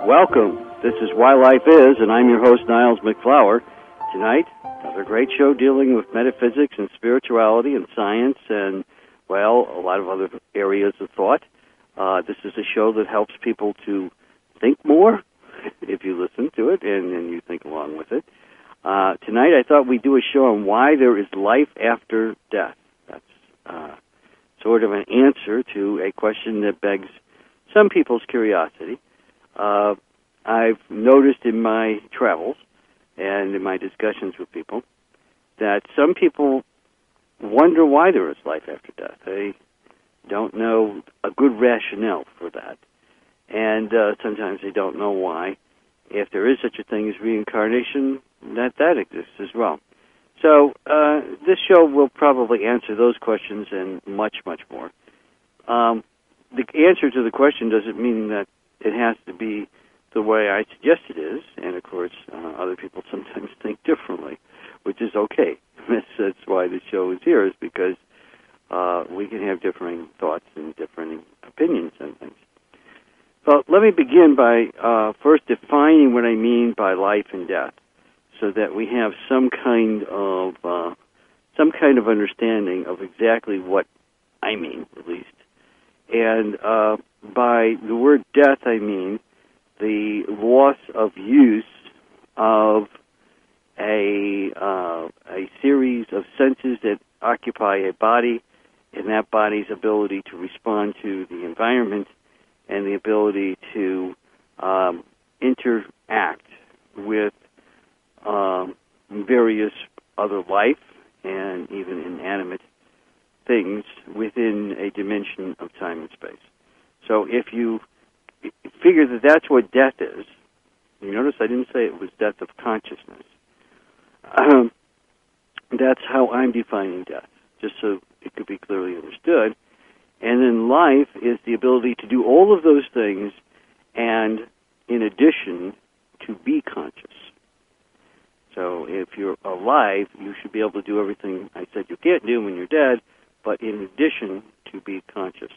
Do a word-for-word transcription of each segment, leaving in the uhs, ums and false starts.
Welcome. This is Why Life Is, and I'm your host, Niles McFlower. Tonight, another great show dealing with metaphysics and spirituality and science and, well, a lot of other areas of thought. Uh, this is a show that helps people to think more, if you listen to it and, and you think along with it. Uh, tonight, I thought we'd do a show on why there is life after death. That's uh, sort of an answer to a question that begs some people's curiosity. Uh, I've noticed in my travels and in my discussions with people that some people wonder why there is life after death. They don't know a good rationale for that. And uh, sometimes they don't know why, if there is such a thing as reincarnation, that that exists as well. So uh, this show will probably answer those questions and much, much more. Um, the answer to the question doesn't mean that it has to be the way I suggest it is, and of course, uh, other people sometimes think differently, which is okay. That's, that's why the show is here, is because uh, we can have differing thoughts and differing opinions and things. Well, let me begin by uh, first defining what I mean by life and death, so that we have some kind of uh, some kind of understanding of exactly what I mean, at least. And uh, by the word death, I mean the loss of use of a uh, a series of senses that occupy a body, and that body's ability to respond to the environment and the ability to um, interact with um, various other life and even inanimate things within a dimension of time and space. So if you figure that that's what death is, you notice I didn't say it was death of consciousness. Um, that's how I'm defining death, just so it could be clearly understood. And then life is the ability to do all of those things and, in addition, to be conscious. So if you're alive, you should be able to do everything I said you can't do when you're dead, but in addition, to be conscious.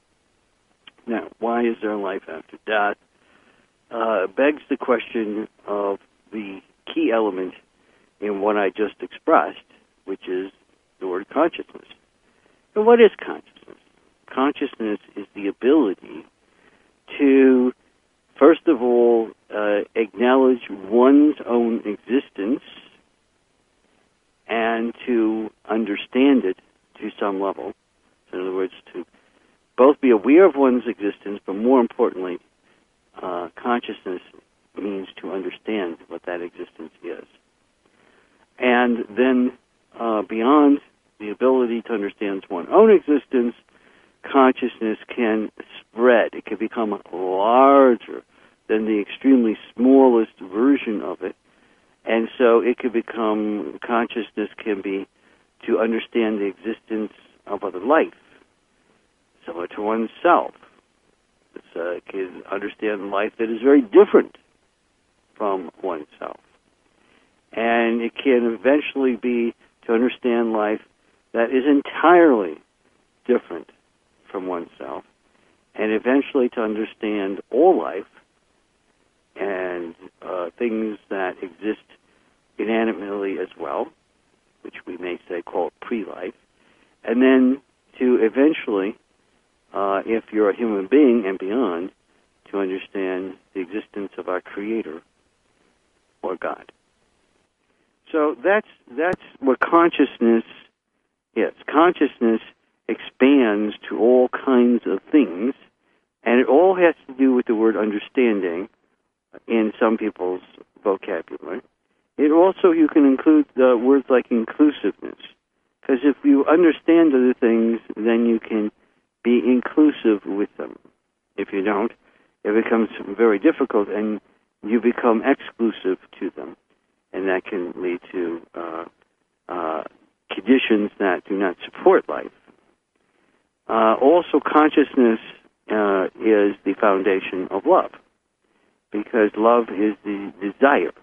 Now, why is there life after death? Uh, begs the question of the key element in what I just expressed, which is the word consciousness. And what is consciousness? Consciousness is the ability to, first of all, uh, acknowledge one's own existence and to understand it to some level. So in other words, to both be aware of one's existence, but more importantly, uh, consciousness means to understand what that existence is. And then uh, beyond the ability to understand one's own existence, consciousness can spread. It can become larger than the extremely smallest version of it. And so it can become, consciousness can be to understand the existence of other life, similar to oneself. It uh, can understand life that is very different from oneself. And it can eventually be to understand life that is entirely different from oneself, and eventually to understand all life and uh, things that exist inanimately as well, which we may say call it pre-life, and then to eventually, uh, if you're a human being and beyond, to understand the existence of our Creator or God. So that's that's what consciousness is. Consciousness expands to all kinds of things, and it all has to do with the word understanding in some people's vocabulary. It also, you can include the words like inclusiveness, because if you understand other things, then you can be inclusive with them. If you don't, it becomes very difficult, and you become exclusive to them, and that can lead to uh, uh, conditions that do not support life. Uh, also, consciousness uh, is the foundation of love, because love is the desire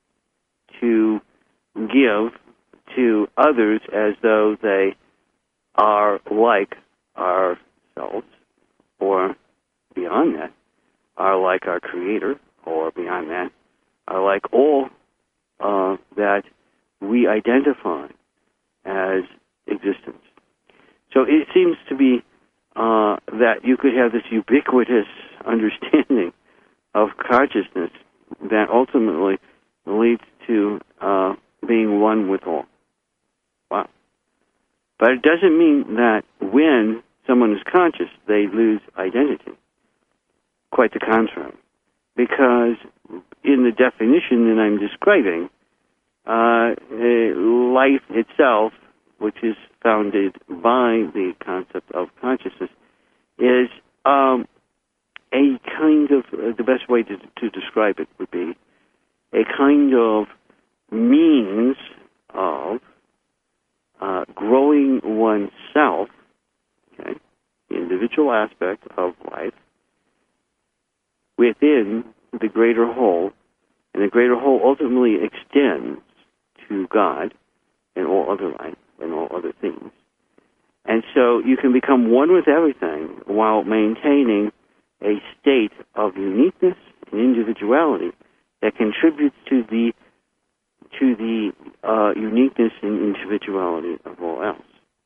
to give to others as though they are like ourselves, or beyond that, are like our Creator, or beyond that, are like all uh, that we identify as existence. So it seems to be uh, that you could have this ubiquitous understanding of consciousness that ultimately leads to uh, being one with all. Wow. But it doesn't mean that when someone is conscious, they lose identity. Quite the contrary. Because in the definition that I'm describing, uh, life itself, which is founded by the concept of consciousness, is um, a kind of, uh, the best way to, to describe it would be a kind of means of uh, growing oneself, okay, the individual aspect of life, within the greater whole, and the greater whole ultimately extends to God and all other life and all other things. And so you can become one with everything while maintaining a state of uniqueness and individuality that contributes to the to the uh, uniqueness and individuality of all else.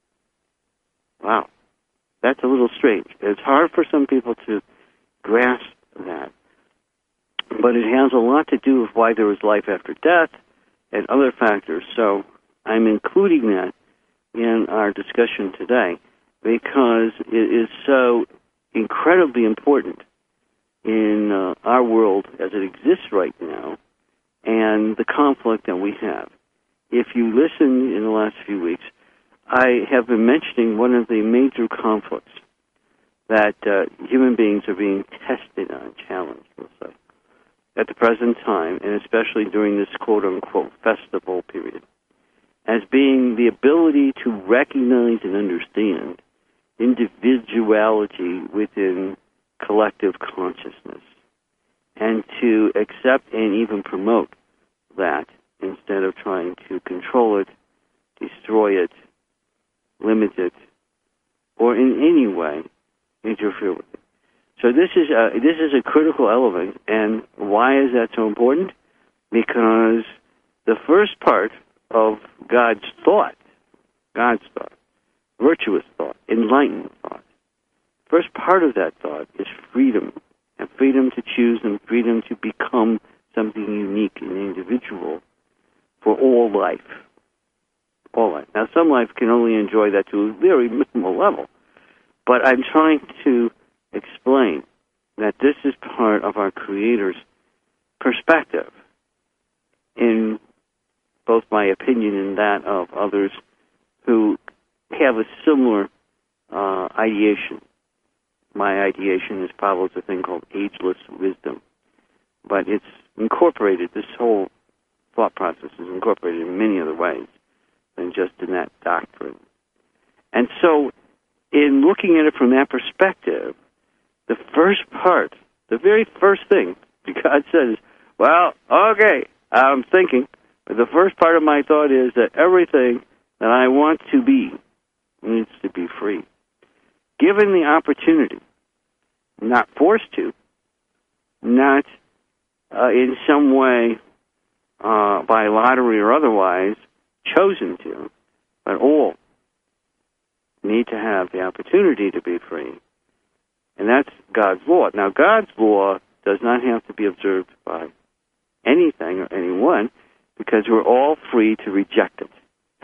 Wow, that's a little strange. It's hard for some people to grasp that, but it has a lot to do with why there is life after death and other factors. So I'm including that in our discussion today because it is so incredibly important in uh, our world as it exists right now and the conflict that we have. If you listen in the last few weeks, I have been mentioning one of the major conflicts that uh, human beings are being tested on, challenged, we'll say, at the present time, and especially during this quote-unquote festival period, as being the ability to recognize and understand individuality within collective consciousness, and to accept and even promote that instead of trying to control it, destroy it, limit it, or in any way interfere with it. So this is a, this is a critical element, and why is that so important? Because the first part of God's thought, God's thought, virtuous thought, enlightened thought, first part of that thought is freedom, and freedom to choose and freedom to become something unique and individual for all life. All life. Now, some life can only enjoy that to a very minimal level, but I'm trying to explain that this is part of our Creator's perspective, in both my opinion and that of others who have a similar uh, ideation. My ideation is follows a thing called ageless wisdom, but it's incorporated, this whole thought process is incorporated in many other ways than just in that doctrine. And so, in looking at it from that perspective, the first part, the very first thing God says, well, okay, I'm thinking, but the first part of my thought is that everything that I want to be needs to be free. Given the opportunity, not forced to, not uh, in some way uh, by lottery or otherwise chosen to, but all need to have the opportunity to be free. And that's God's law. Now, God's law does not have to be observed by anything or anyone because we're all free to reject it.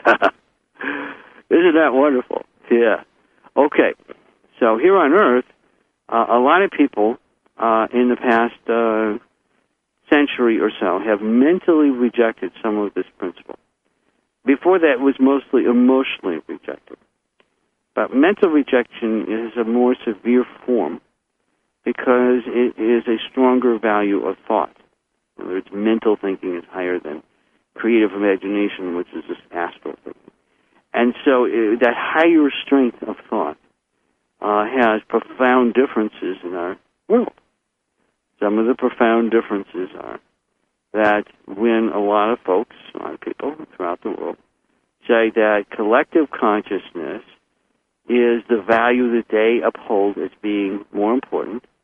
Isn't that wonderful? Yeah. Okay. So here on Earth, uh, a lot of people uh, in the past uh, century or so have mentally rejected some of this principle. Before that, it was mostly emotionally rejected. But mental rejection is a more severe form because it is a stronger value of thought. In other words, mental thinking is higher than creative imagination, which is just astral thinking. And so uh, that higher strength of thought uh, has profound differences in our world. Some of the profound differences are that when a lot of folks, a lot of people throughout the world, say that collective consciousness is the value that they uphold as being more important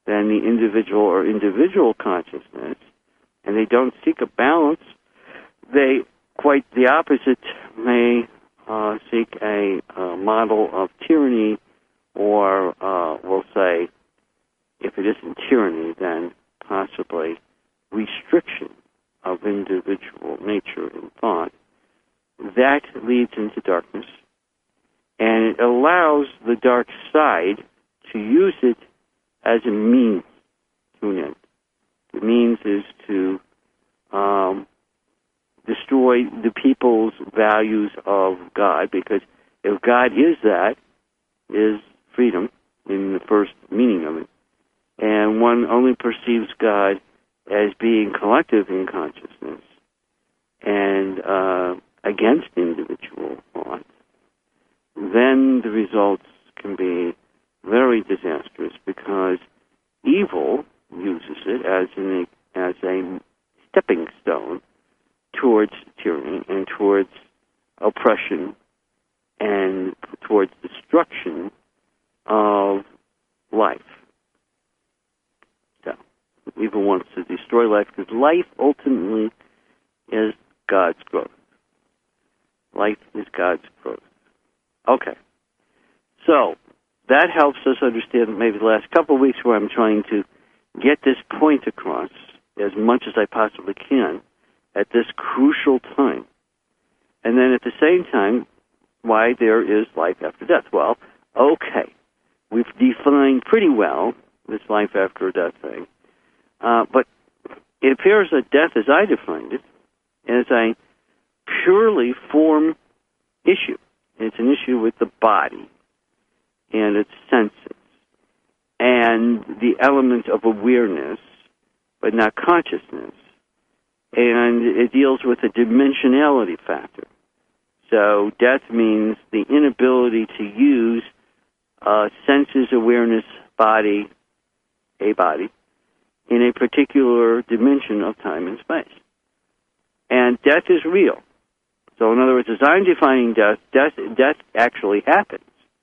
than the individual or individual consciousness, and they don't seek a balance. They, quite the opposite, may uh, seek a, a model of tyranny, or uh, we'll say, if it isn't tyranny, then possibly restriction of individual nature and thought. That leads into darkness, and it allows the dark side to use it as a means to an end. The means is to um, destroy the people's values of God, because if God is that, is freedom in the first meaning of it, and one only perceives God as being collective in consciousness and uh, against individual thought, then the results can be very disastrous, because evil uses it as an as a stepping stone towards tyranny and towards oppression and towards destruction of life. So, evil wants to destroy life, because life ultimately is God's growth. Life is God's growth. Okay. So, that helps us understand maybe the last couple of weeks where I'm trying to get this point across as much as I possibly can at this crucial time. And then at the same time, why there is life after death. Well, okay, we've defined pretty well this life after death thing. Uh, but it appears that death, as I defined it, is a purely form issue. It's an issue with the body and its senses and the element of awareness, but not consciousness. And it deals with a dimensionality factor. So death means the inability to use uh, senses, awareness, body, a body, in a particular dimension of time and space. And death is real. So in other words, as I'm defining death, death, death actually happens,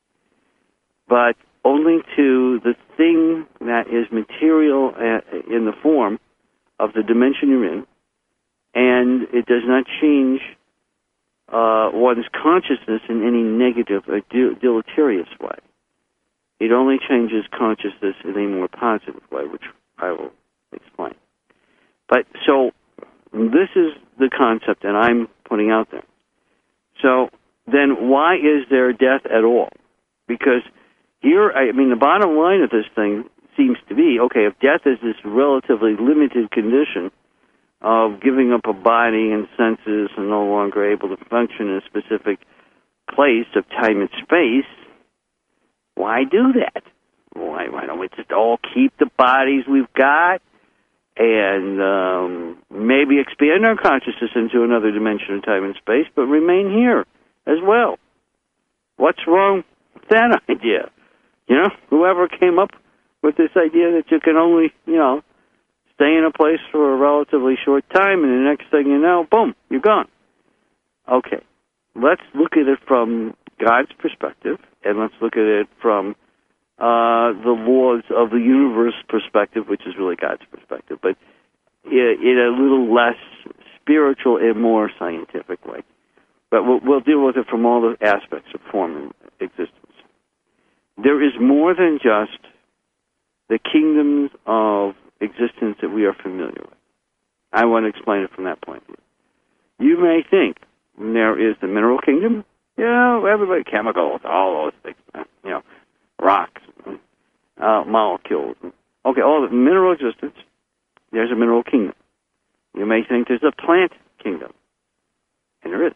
but only to the thing that is material in the form of the dimension you're in, and it does not change uh, one's consciousness in any negative or deleterious way. It only changes consciousness in a more positive way, which I will explain. But so this is the concept that I'm putting out there. So then why is there death at all? Because here, I mean, the bottom line of this thing seems to be, okay, if death is this relatively limited condition of giving up a body and senses and no longer able to function in a specific place of time and space, why do that? Why, why don't we just all keep the bodies we've got and um, maybe expand our consciousness into another dimension of time and space, but remain here as well? What's wrong with that idea? You know, whoever came up with this idea that you can only, you know, stay in a place for a relatively short time, and the next thing you know, boom, you're gone. Okay, let's look at it from God's perspective, and let's look at it from uh, the laws of the universe perspective, which is really God's perspective, but in, in a little less spiritual and more scientific way. But we'll, we'll deal with it from all the aspects of form and existence. There is more than just the kingdoms of existence that we are familiar with. I want to explain it from that point of view. You may think there is the mineral kingdom, you know, everybody, chemicals, all those things, you know, rocks, uh, molecules. Okay, all the mineral existence, there's a mineral kingdom. You may think there's a plant kingdom, and there is.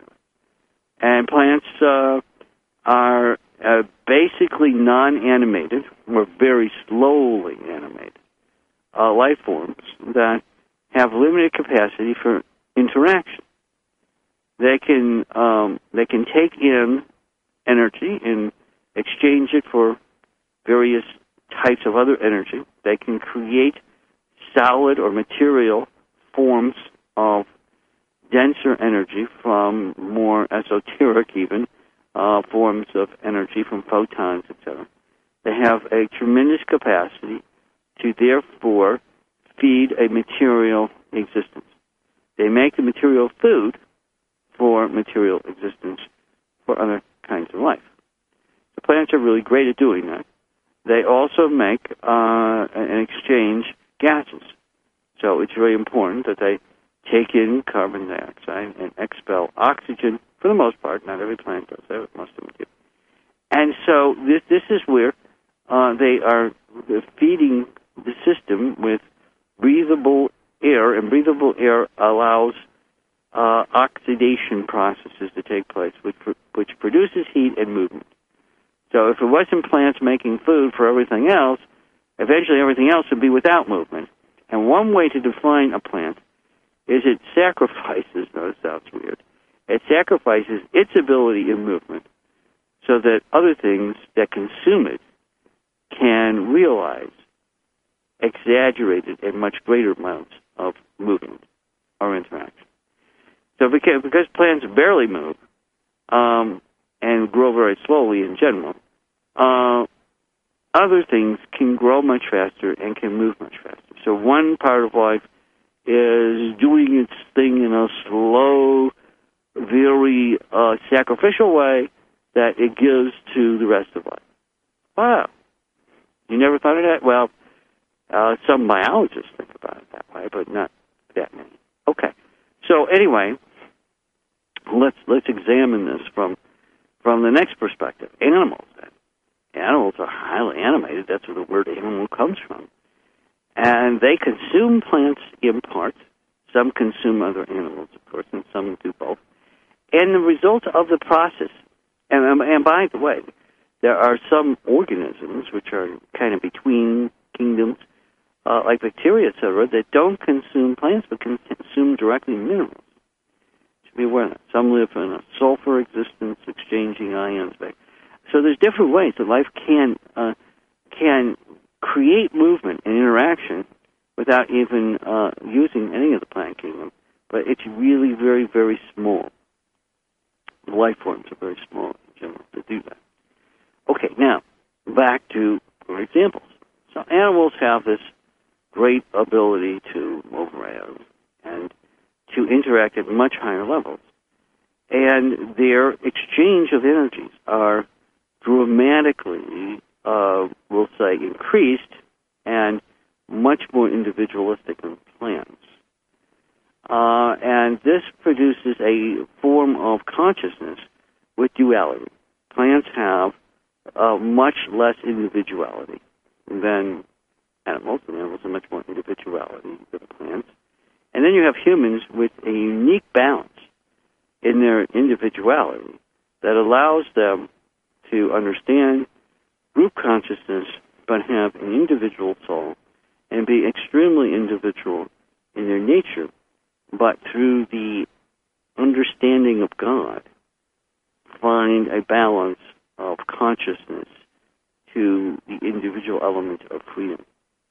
And plants uh, are uh, basically non-animated, or very slowly animated, uh, life forms that have limited capacity for interaction. They can um, they can take in energy and exchange it for various types of other energy. They can create solid or material forms of denser energy from more esoteric even uh, forms of energy from photons, et cetera. They have a tremendous capacity to therefore feed a material existence. They make the material food for material existence for other kinds of life. The plants are really great at doing that. They also make uh, and exchange gases. So it's very important that they take in carbon dioxide and expel oxygen for the most part. Not every plant does that, most of them do. And so this this is where uh, they are feeding the system with breathable air, and breathable air allows uh, oxidation processes to take place, which which produces heat and movement. So if it wasn't plants making food for everything else, eventually everything else would be without movement. And one way to define a plant is it sacrifices, no, it sounds weird, it sacrifices its ability in movement so that other things that consume it can realize exaggerated and much greater amounts of movement or interaction. So because, because plants barely move um, and grow very slowly in general, uh, other things can grow much faster and can move much faster. So one part of life is doing its thing in a slow, very uh, sacrificial way that it gives to the rest of life. Wow. You never thought of that? Well, uh, some biologists think about it that way, but not that many. Okay. So anyway, let's let's examine this from from the next perspective. Animals, then. Animals are highly animated. That's where the word animal comes from. And they consume plants in part. Some consume other animals, of course, and some do both. And the result of the process, and, and by the way, there are some organisms which are kind of between kingdoms, uh, like bacteria, et cetera, that don't consume plants but can consume directly minerals. You should be aware of that. Some live in a sulfur existence, exchanging ions back. So there's different ways that life can uh, can create movement and interaction without even uh, using any of the plant kingdom. But it's really very, very small. The life forms are very small in general to do that. Okay, now, back to our examples. So animals have this great ability to move around and to interact at much higher levels. And their exchange of energies are dramatically, uh, we'll say, increased and much more individualistic than plants. Uh, and this produces a form of consciousness with duality. Plants have uh, much less individuality than animals. And animals have much more individuality than plants. And then you have humans with a unique balance in their individuality that allows them to understand group consciousness but have an individual soul and be extremely individual in their nature, but through the understanding of God, find a balance of consciousness to the individual element of freedom.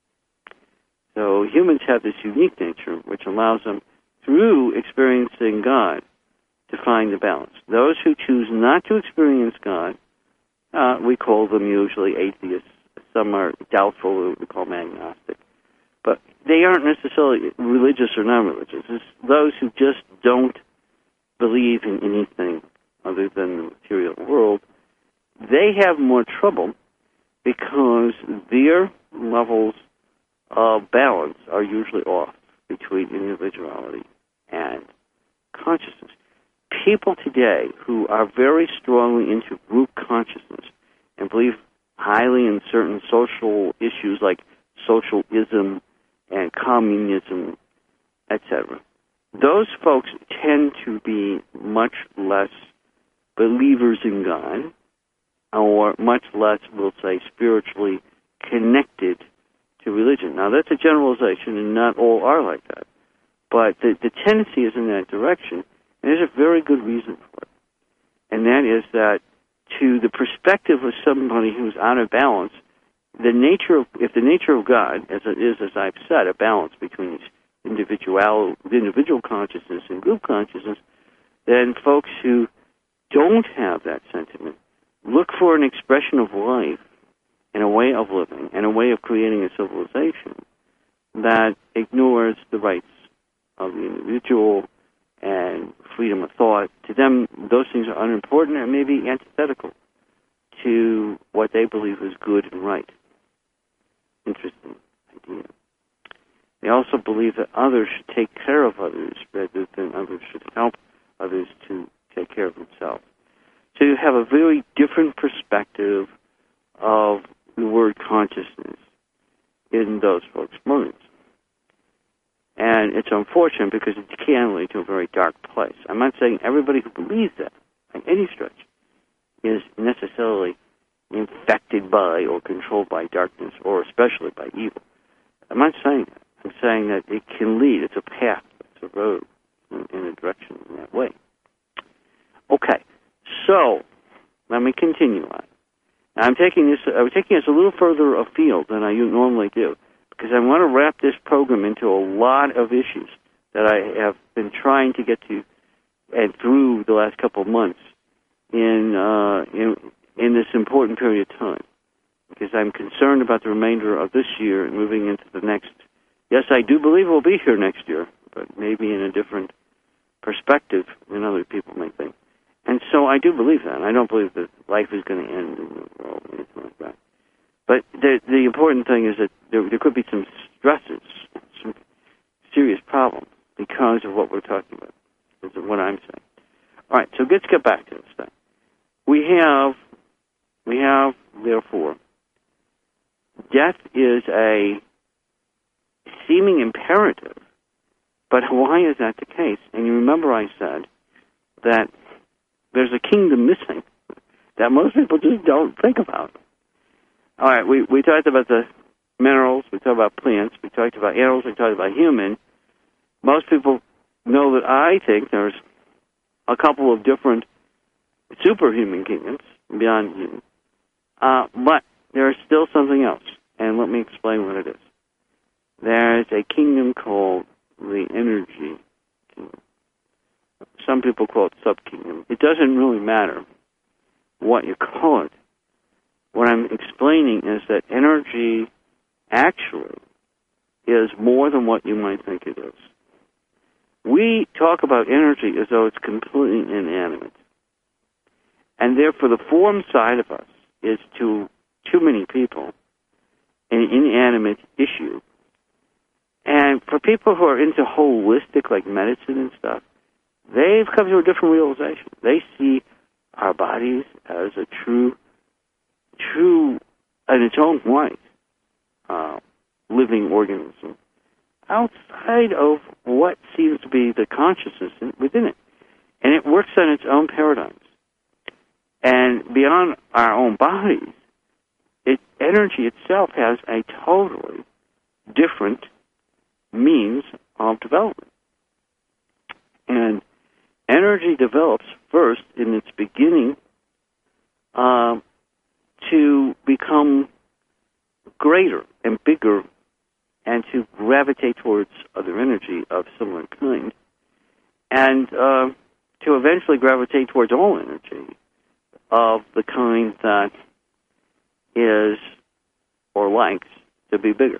So humans have this unique nature which allows them, through experiencing God, to find the balance. Those who choose not to experience God, uh, we call them usually atheists. Some are doubtful, we call them agnostic. But they aren't necessarily religious or non-religious. It's those who just don't believe in anything other than the material world. They have more trouble because their levels of balance are usually off between individuality and consciousness. People today who are very strongly into group consciousness and believe highly in certain social issues like socialism and communism, et cetera, those folks tend to be much less believers in God, or much less, we'll say, spiritually connected to religion. Now, that's a generalization, and not all are like that. But the, the tendency is in that direction, and there's a very good reason for it. And that is that to the perspective of somebody who's out of balance, the nature of, if the nature of God, as it is, as I've said, a balance between individual, individual consciousness and group consciousness, then folks who don't have that sentiment look for an expression of life and a way of living and a way of creating a civilization that ignores the rights of the individual and freedom of thought. To them, those things are unimportant and maybe antithetical to what they believe is good and right. Interesting idea. They also believe that others should take care of others rather than others should help others to take care of themselves. So you have a very different perspective of the word consciousness in those folks' minds. And it's unfortunate because it can lead to a very dark place. I'm not saying everybody who believes that, by any stretch, is necessarily infected by or controlled by darkness, or especially by evil. I'm not saying that. I'm saying that it can lead. It's a path. It's a road in, in a direction in that way. Okay, so let me continue on. Now, I'm taking this. I'm taking this a little further afield than I normally do, because I want to wrap this program into a lot of issues that I have been trying to get to, and through the last couple of months in uh, in in this important period of time, because I'm concerned about the remainder of this year and moving into the next. Yes, I do believe we'll be here next year, but maybe in a different perspective than other people may think. And so I do believe that. I don't believe that life is going to end in the world or anything like that. But the, the important thing is that there, there could be some stresses, some serious problems because of what we're talking about, because of what I'm saying. All right, so let's get back to this thing. We have, we have, therefore, death is a seeming imperative, but why is that the case? And you remember I said that there's a kingdom missing that most people just don't think about. All right, we, we talked about the minerals, we talked about plants, we talked about animals, we talked about human. Most people know that I think there's a couple of different superhuman kingdoms beyond human, uh, but there's still something else, and let me explain what it is. There's a kingdom called the energy kingdom. Some people call it sub-kingdom. It doesn't really matter what you call it. What I'm explaining is that energy actually is more than what you might think it is. We talk about energy as though it's completely inanimate. And therefore the form side of us is to too many people an inanimate issue. And for people who are into holistic, like medicine and stuff, they've come to a different realization. They see our bodies as a true, true, in its own right, uh, living organism outside of what seems to be the consciousness within it. And it works on its own paradigms. And beyond our own bodies, it, energy itself has a totally different means of development. And energy develops first in its beginning uh, to become greater and bigger and to gravitate towards other energy of similar kind, and uh, to eventually gravitate towards all energy of the kind that is or likes to be bigger.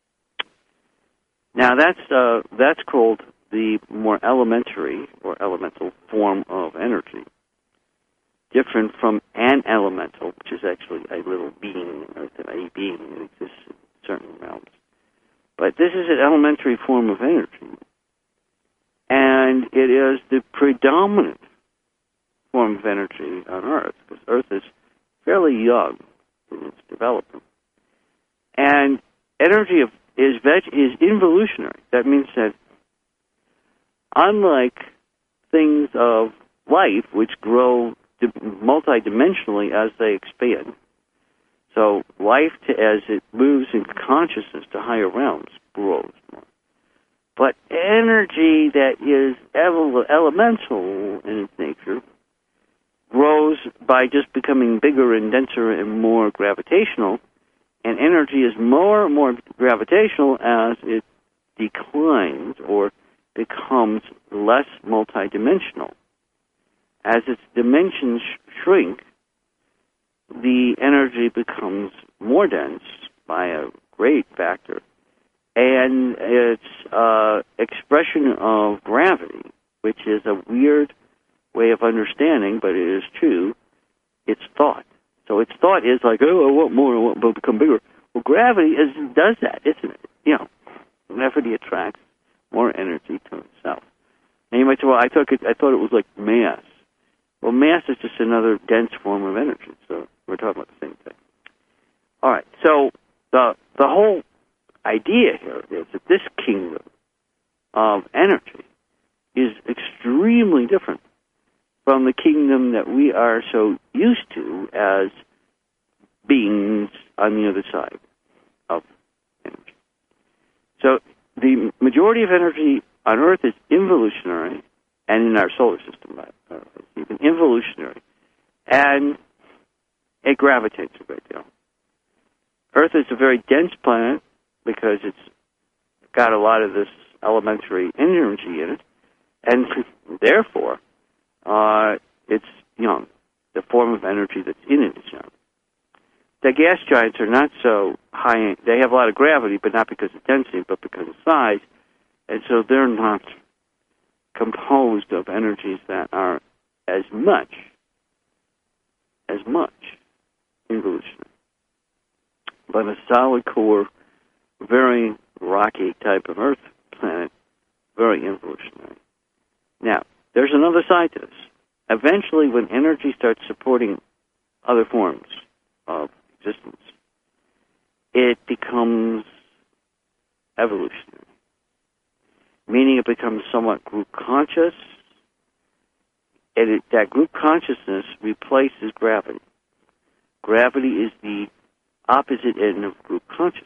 Now that's uh, that's called the more elementary or elemental form of energy, different from an elemental, which is actually a little being, or a being that exists in certain realms. But this is an elementary form of energy, and it is the predominant form of energy on Earth, because Earth is fairly young in its development. And energy of, is, veg, is involutionary. That means that unlike things of life, which grow multidimensionally as they expand, so life, to, as it moves in consciousness to higher realms, grows more. But energy that is ele- elemental in its nature grows by just becoming bigger and denser and more gravitational, and energy is more and more gravitational as it declines or becomes less multidimensional. As its dimensions sh- shrink, the energy becomes more dense by a great factor, and its uh, expression of gravity, which is a weird way of understanding, but it is true, it's thought. So its thought is like, oh, I want more, I want to become bigger. Well, gravity is, does that, isn't it? You know, gravity attracts more energy to itself. And you might say, well, I thought it, I thought it was like mass. Well, mass is just another dense form of energy, so we're talking about the same thing. All right, so the the whole idea here is that this kingdom of energy is extremely different from the kingdom that we are so used to as beings on the other side of energy. So the majority of energy on Earth is involutionary, and in our solar system, uh, even involutionary, and it gravitates a great deal. Earth is a very dense planet because it's got a lot of this elementary energy in it, and therefore uh, it's young. The form of energy that's in it is young. The gas giants are not so high. They have a lot of gravity, but not because of density, but because of size, and so they're not composed of energies that are as much, as much involutionary. But a solid core, very rocky type of Earth planet, very involutionary. Now, there's another side to this. Eventually, when energy starts supporting other forms of existence, it becomes evolutionary, meaning it becomes somewhat group conscious, and it, that group consciousness replaces gravity. Gravity is the opposite end of group consciousness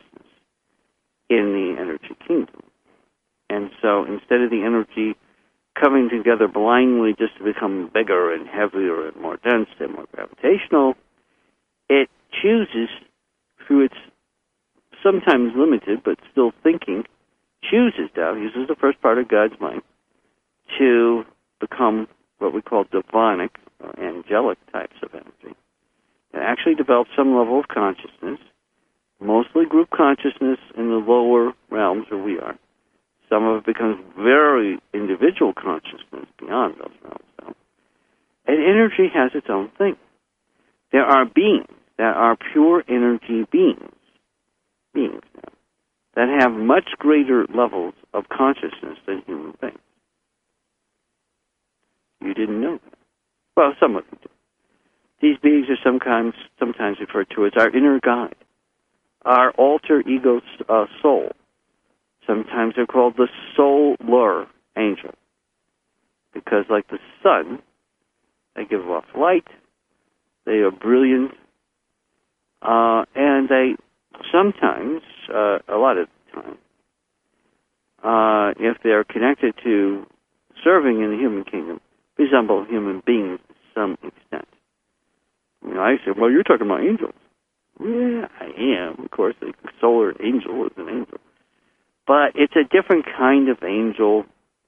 in the energy kingdom. And so instead of the energy coming together blindly just to become bigger and heavier and more dense and more gravitational, it chooses, through its sometimes limited but still thinking, chooses now, uses the first part of God's mind, to become what we call demonic or angelic types of energy. It actually develops some level of consciousness, mostly group consciousness in the lower realms where we are. Some of it becomes very individual consciousness beyond those realms, though. And energy has its own thing. There are beings that are pure energy beings, beings now, that have much greater levels of consciousness than human beings. You didn't know that. Well, some of them do. These beings are sometimes sometimes referred to as our inner guide, our alter ego uh, soul. Sometimes they're called the solar angel, because like the sun, they give off light, they are brilliant, uh, and they sometimes, uh, a lot of the time, uh, if they're connected to serving in the human kingdom, resemble human beings to some extent. You know, I say, well, you're talking about angels. Yeah, I am. Of course, the solar angel is an angel. But it's a different kind of angel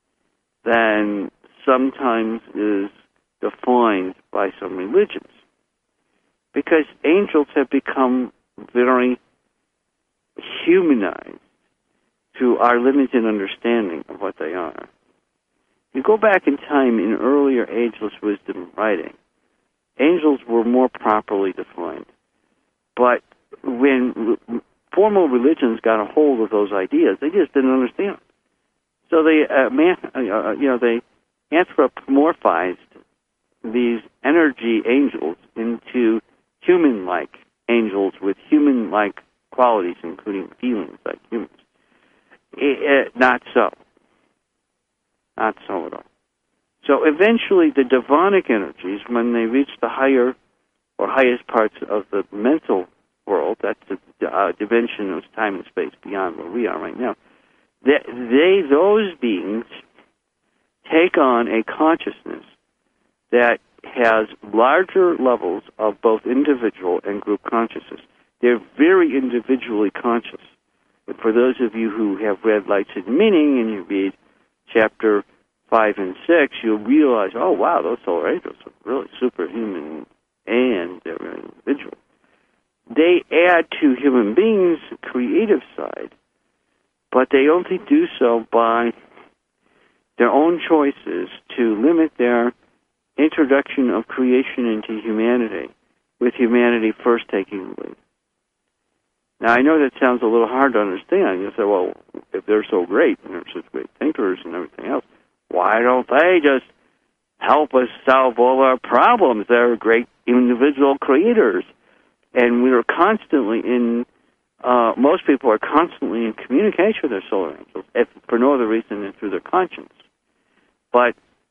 than sometimes is defined by some religions. Because angels have become very humanized to our limited understanding of what they are. You go back in time in earlier ageless wisdom writing, angels were more properly defined. But when formal religions got a hold of those ideas, they just didn't understand. So they, uh, man, uh, you know, they anthropomorphized these energy angels into human-like angels with human-like qualities, including feelings like humans. It, it, not so. Not so at all. So eventually the demonic energies, when they reach the higher or highest parts of the mental world, that's the uh, dimension of time and space beyond where we are right now, they, they, those beings take on a consciousness that has larger levels of both individual and group consciousness. They're very individually conscious. But for those of you who have read Lights and Meaning and you read chapter five and six, you'll realize, oh, wow, those solar angels are really superhuman and they're an individual. They add to human beings' creative side, but they only do so by their own choices to limit their introduction of creation into humanity, with humanity first taking the lead. Now, I know that sounds a little hard to understand. You say, well, if they're so great, and they're such great thinkers and everything else, why don't they just help us solve all our problems? They're great individual creators. And we are constantly in, uh, most people are constantly in communication with their solar angels, if for no other reason than through their conscience. But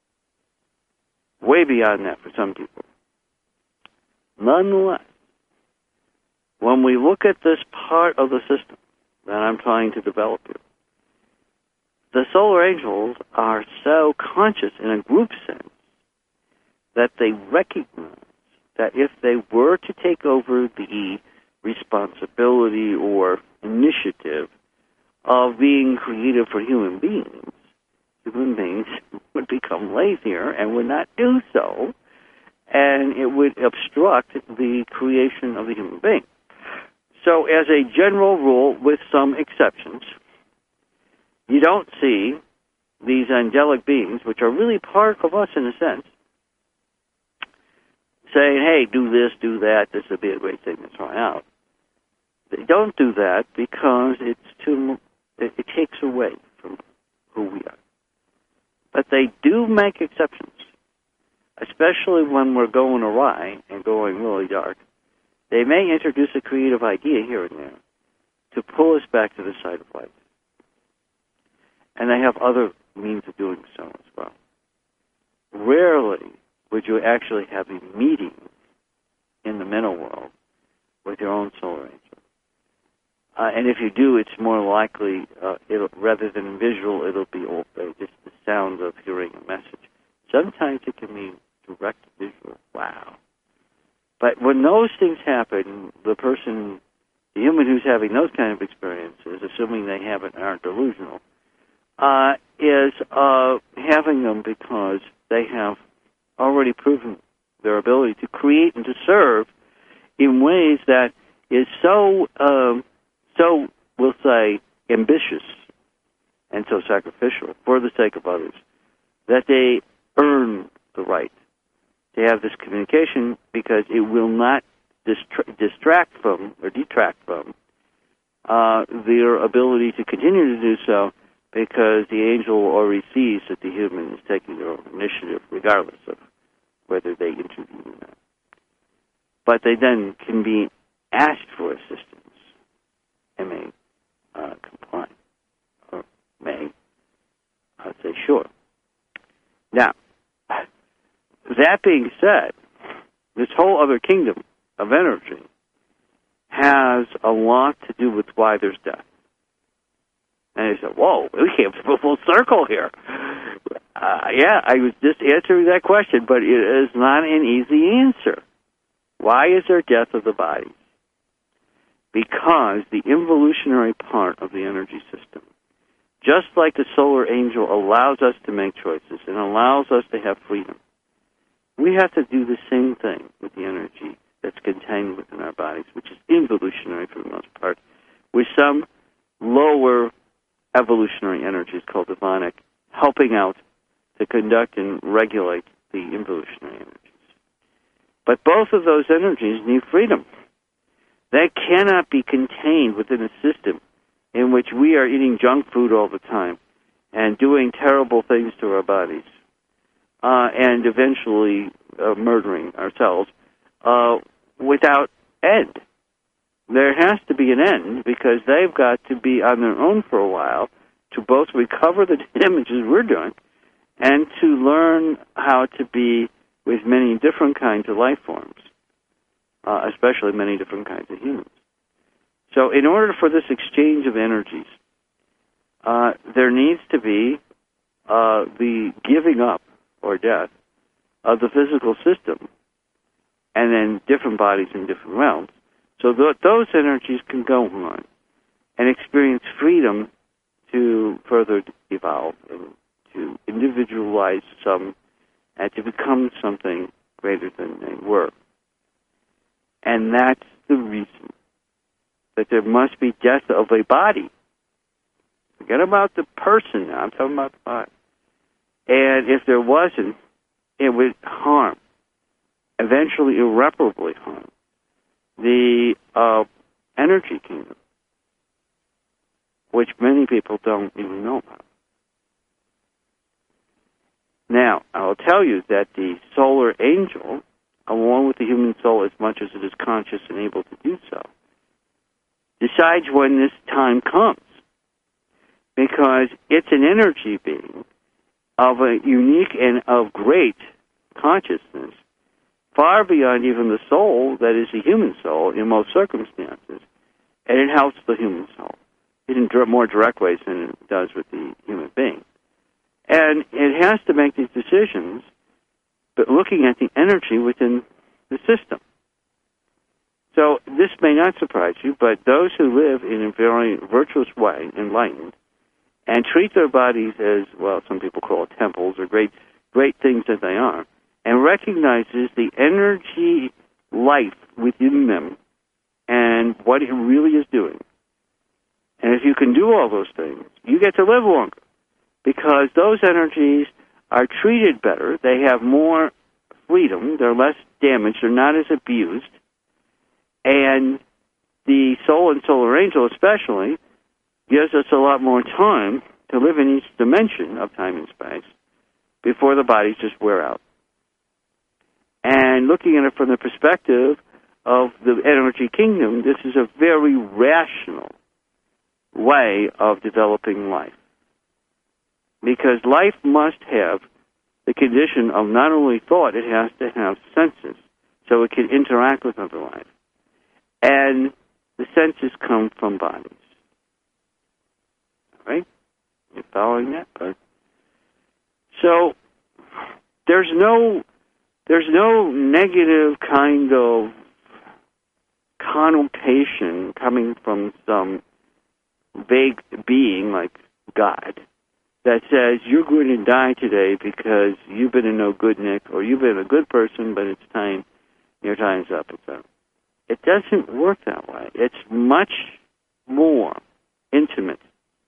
way beyond that for some people. Nonetheless, when we look at this part of the system that I'm trying to develop here, the solar angels are so conscious in a group sense that they recognize that if they were to take over the responsibility or initiative of being creative for human beings, human beings would become lazier and would not do so, and it would obstruct the creation of the human being. So as a general rule, with some exceptions, you don't see these angelic beings, which are really part of us in a sense, saying, hey, do this, do that, this would be a great thing to try out. They don't do that because it's too, it, it takes away from who we are. But they do make exceptions, especially when we're going awry and going really dark. They may introduce a creative idea here and there to pull us back to the side of light. And they have other means of doing so as well. Rarely would you actually have a meeting in the mental world with your own solar angel. Uh, and if you do, it's more likely, uh, it'll, rather than visual, it'll be all, uh, just the sound of hearing a message. Sometimes it can mean direct visual. Wow. But when those things happen, the person, the human who's having those kind of experiences, assuming they haven't, aren't delusional, uh, is uh, having them because they have already proven their ability to create and to serve in ways that is so, um, so we'll say, ambitious and so sacrificial for the sake of others, that they earn the right to have this communication because it will not distra- distract from or detract from uh, their ability to continue to do so because the angel already sees that the human is taking their own initiative regardless of whether they intervene or not. But they then can be asked for assistance and may uh, comply or may uh, say sure. Now, that being said, this whole other kingdom of energy has a lot to do with why there's death. And I said, whoa, we came to a full circle here. Uh, yeah, I was just answering that question, but it is not an easy answer. Why is there death of the body? Because the involutionary part of the energy system, just like the solar angel allows us to make choices and allows us to have freedom, we have to do the same thing with the energy that's contained within our bodies, which is involutionary for the most part, with some lower evolutionary energies called demonic, helping out to conduct and regulate the involutionary energies. But both of those energies need freedom. They cannot be contained within a system in which we are eating junk food all the time and doing terrible things to our bodies. Uh, and eventually uh, murdering ourselves uh, without end. There has to be an end because they've got to be on their own for a while to both recover the damages we're doing and to learn how to be with many different kinds of life forms, uh, especially many different kinds of humans. So in order for this exchange of energies, uh, there needs to be uh, the giving up or death of the physical system, and then different bodies in different realms, so that those energies can go on and experience freedom to further evolve and to individualize some and to become something greater than they were. And that's the reason that there must be death of a body. Forget about the person now. I'm talking about the body. And if there wasn't, it would harm, eventually irreparably harm, the uh, energy kingdom, which many people don't even know about. Now, I'll tell you that the solar angel, along with the human soul as much as it is conscious and able to do so, decides when this time comes, because it's an energy being of a unique and of great consciousness, far beyond even the soul that is the human soul in most circumstances, and it helps the human soul in more direct ways than it does with the human being. And it has to make these decisions, but looking at the energy within the system. So this may not surprise you, but those who live in a very virtuous way, enlightened, and treat their bodies as, well, some people call it temples or great great things that they are, and recognizes the energy life within them and what it really is doing. And if you can do all those things, you get to live longer, because those energies are treated better, they have more freedom, they're less damaged, they're not as abused, and the soul and solar angel especially gives us a lot more time to live in each dimension of time and space before the bodies just wear out. And looking at it from the perspective of the energy kingdom, this is a very rational way of developing life. Because life must have the condition of not only thought, it has to have senses, so it can interact with other life. And the senses come from bodies. Right? You're following that part? So there's no there's no negative kind of connotation coming from some vague being like God that says you're going to die today because you've been a no good Nick, or you've been a good person, but it's time, your time's up. It's up. It doesn't work that way. It's much more intimate.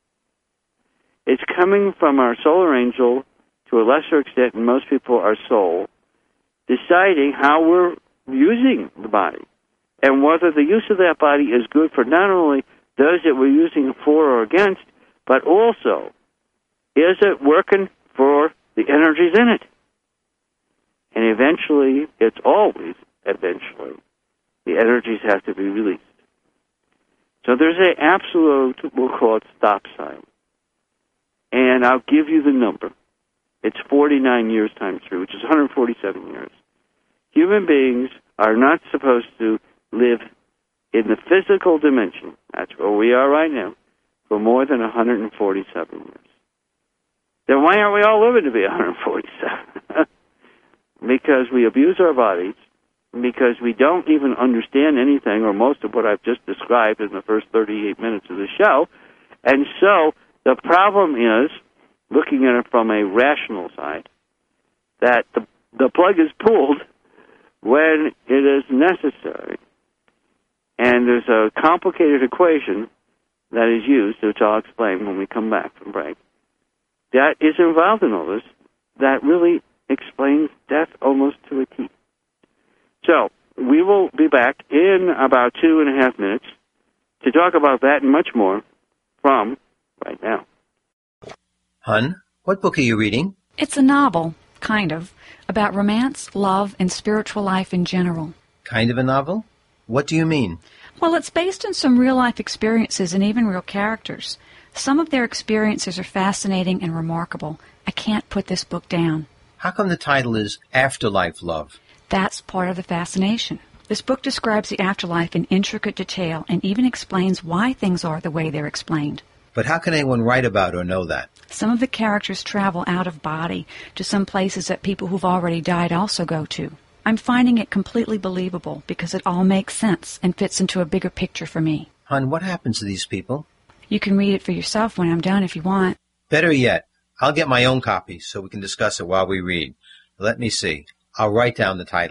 It's coming from our solar angel, to a lesser extent, and most people, our soul, deciding how we're using the body, and whether the use of that body is good for not only those that we're using it for or against, but also, is it working for the energies in it? And eventually, it's always eventually, the energies have to be released. So there's an absolute, we'll call it stop sign. And I'll give you the number. It's forty-nine years times three, which is one hundred forty-seven years. Human beings are not supposed to live in the physical dimension, that's where we are right now, for more than one hundred forty-seven years. Then why aren't we all living to be one hundred forty-seven? Because we abuse our bodies, because we don't even understand anything, or most of what I've just described in the first thirty-eight minutes of the show, and so the problem is, looking at it from a rational side, that the, the plug is pulled when it is necessary. And there's a complicated equation that is used, which I'll explain when we come back from break, that is involved in all this, that really explains death almost to a T. So, we will be back in about two and a half minutes to talk about that and much more from right now. Hun, what book are you reading? It's a novel, kind of, about romance, love, and spiritual life in general. Kind of a novel? What do you mean? Well, it's based on some real-life experiences and even real characters. Some of their experiences are fascinating and remarkable. I can't put this book down. How come the title is Afterlife Love? That's part of the fascination. This book describes the afterlife in intricate detail and even explains why things are the way they're explained. But how can anyone write about or know that? Some of the characters travel out of body to some places that people who've already died also go to. I'm finding it completely believable because it all makes sense and fits into a bigger picture for me. Hun, what happens to these people? You can read it for yourself when I'm done if you want. Better yet, I'll get my own copy so we can discuss it while we read. Let me see. I'll write down the title.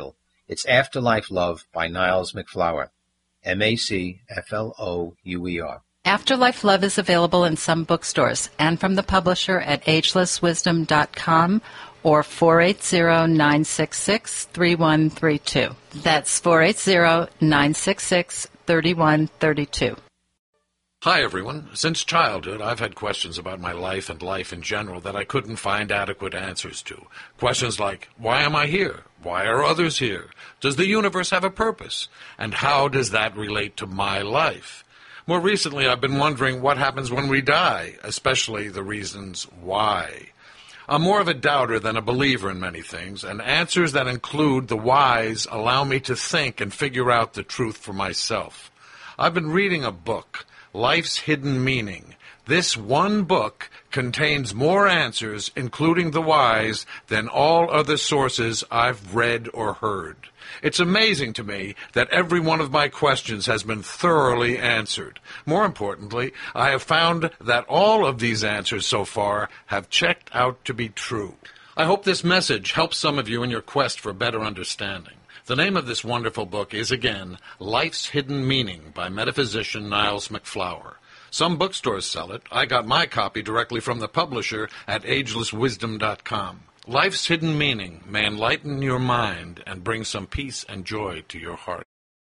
It's Afterlife Love by Niles MacFlouer, M A C F L O U E R. Afterlife Love is available in some bookstores and from the publisher at ageless wisdom dot com or four eight zero, nine six six, three one three two. That's four eight zero, nine six six, three one three two. Hi, everyone. Since childhood, I've had questions about my life and life in general that I couldn't find adequate answers to. Questions like, why am I here? Why are others here? Does the universe have a purpose? And how does that relate to my life? More recently, I've been wondering what happens when we die, especially the reasons why. I'm more of a doubter than a believer in many things, and answers that include the whys allow me to think and figure out the truth for myself. I've been reading a book, Life's Hidden Meaning. This one book contains more answers, including the whys, than all other sources I've read or heard. It's amazing to me that every one of my questions has been thoroughly answered. More importantly, I have found that all of these answers so far have checked out to be true. I hope this message helps some of you in your quest for better understanding. The name of this wonderful book is, again, Life's Hidden Meaning by metaphysician Niles MacFlouer. Some bookstores sell it. I got my copy directly from the publisher at ageless wisdom dot com. Life's Hidden Meaning may enlighten your mind and bring some peace and joy to your heart.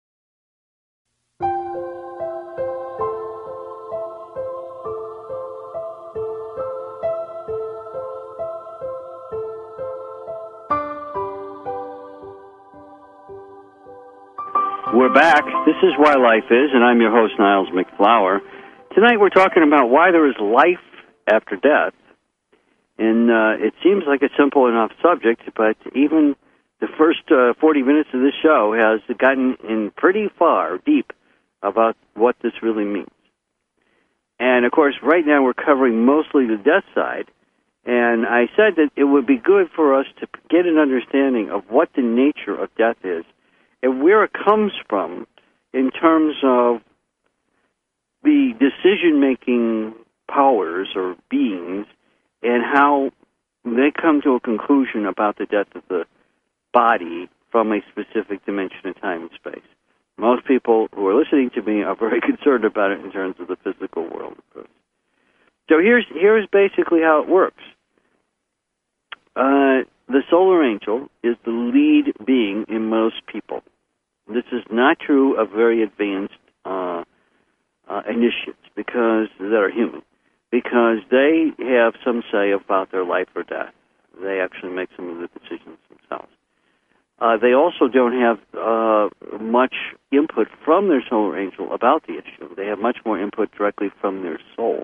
We're back. This is Why Life Is, and I'm your host, Niles MacFlouer. Tonight we're talking about why there is life after death. And uh, it seems like a simple enough subject, but even the first uh, forty minutes of this show has gotten in pretty far, deep, about what this really means. And, of course, right now we're covering mostly the death side. And I said that it would be good for us to get an understanding of what the nature of death is and where it comes from in terms of the decision-making powers or beings and how they come to a conclusion about the death of the body from a specific dimension of time and space. Most people who are listening to me are very concerned about it in terms of the physical world. So here's here's basically how it works. Uh, the solar angel is the lead being in most people. This is not true of very advanced uh, uh, initiates because that are human, because they have some say about their life or death. They actually make some of the decisions themselves. Uh, they also don't have uh, much input from their solar angel about the issue. They have much more input directly from their soul.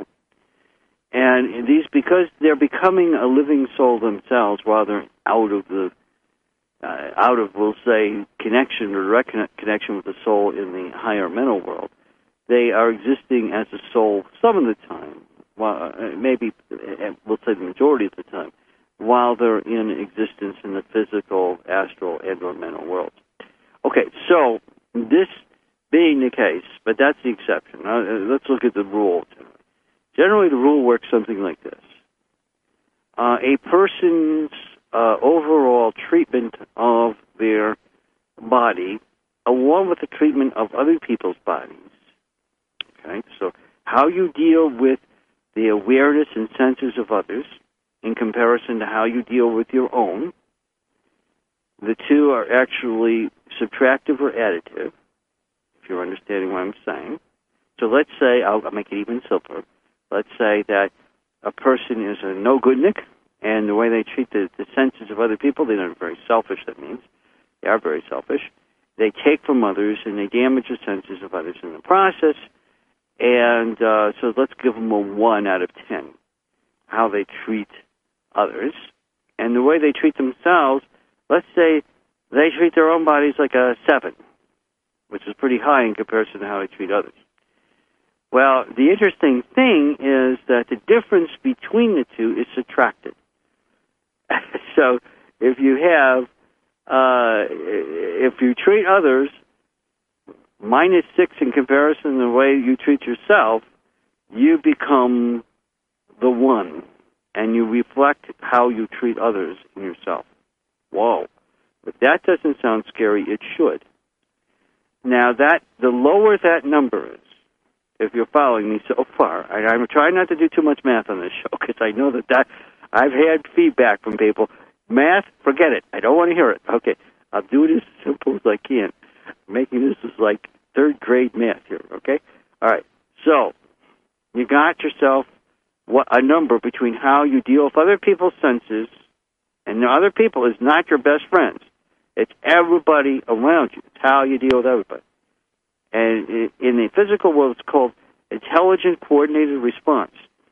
And these, because they're becoming a living soul themselves, while they're out of the, uh, out of, we'll say, connection or direct connection with the soul in the higher mental world, they are existing as a soul some of the time, well, uh, maybe, uh, we'll say the majority of the time, while they're in existence in the physical, astral, and or mental worlds. Okay, so this being the case, but that's the exception. Now, let's look at the rule. Generally, the rule works something like this. Uh, a person's uh, overall treatment of their body, along with the treatment of other people's bodies, okay, so how you deal with the awareness and senses of others in comparison to how you deal with your own. The two are actually subtractive or additive, if you're understanding what I'm saying. So let's say, I'll, I'll make it even simpler. Let's say that a person is a no-goodnik, and the way they treat the, the senses of other people, they're not very selfish, that means. They are very selfish. They take from others, and they damage the senses of others in the process. And uh, so let's give them a one out of ten, how they treat others. And the way they treat themselves, let's say they treat their own bodies like a seven, which is pretty high in comparison to how they treat others. Well, the interesting thing is that the difference between the two is subtracted. So if you have, uh, if you treat others minus six in comparison to the way you treat yourself, you become the one, and you reflect how you treat others in yourself. Whoa. If that doesn't sound scary, it should. Now, that the lower that number is, if you're following me so far, and I'm trying not to do too much math on this show because I know that, that I've had feedback from people. Math, forget it. I don't want to hear it. Okay, I'll do it as simple as I can. I'm making this is like third grade math here, okay? All right, so you got yourself what, a number between how you deal with other people's senses, and the other people is not your best friends. It's everybody around you. It's how you deal with everybody. And in the physical world, it's called intelligent coordinated response.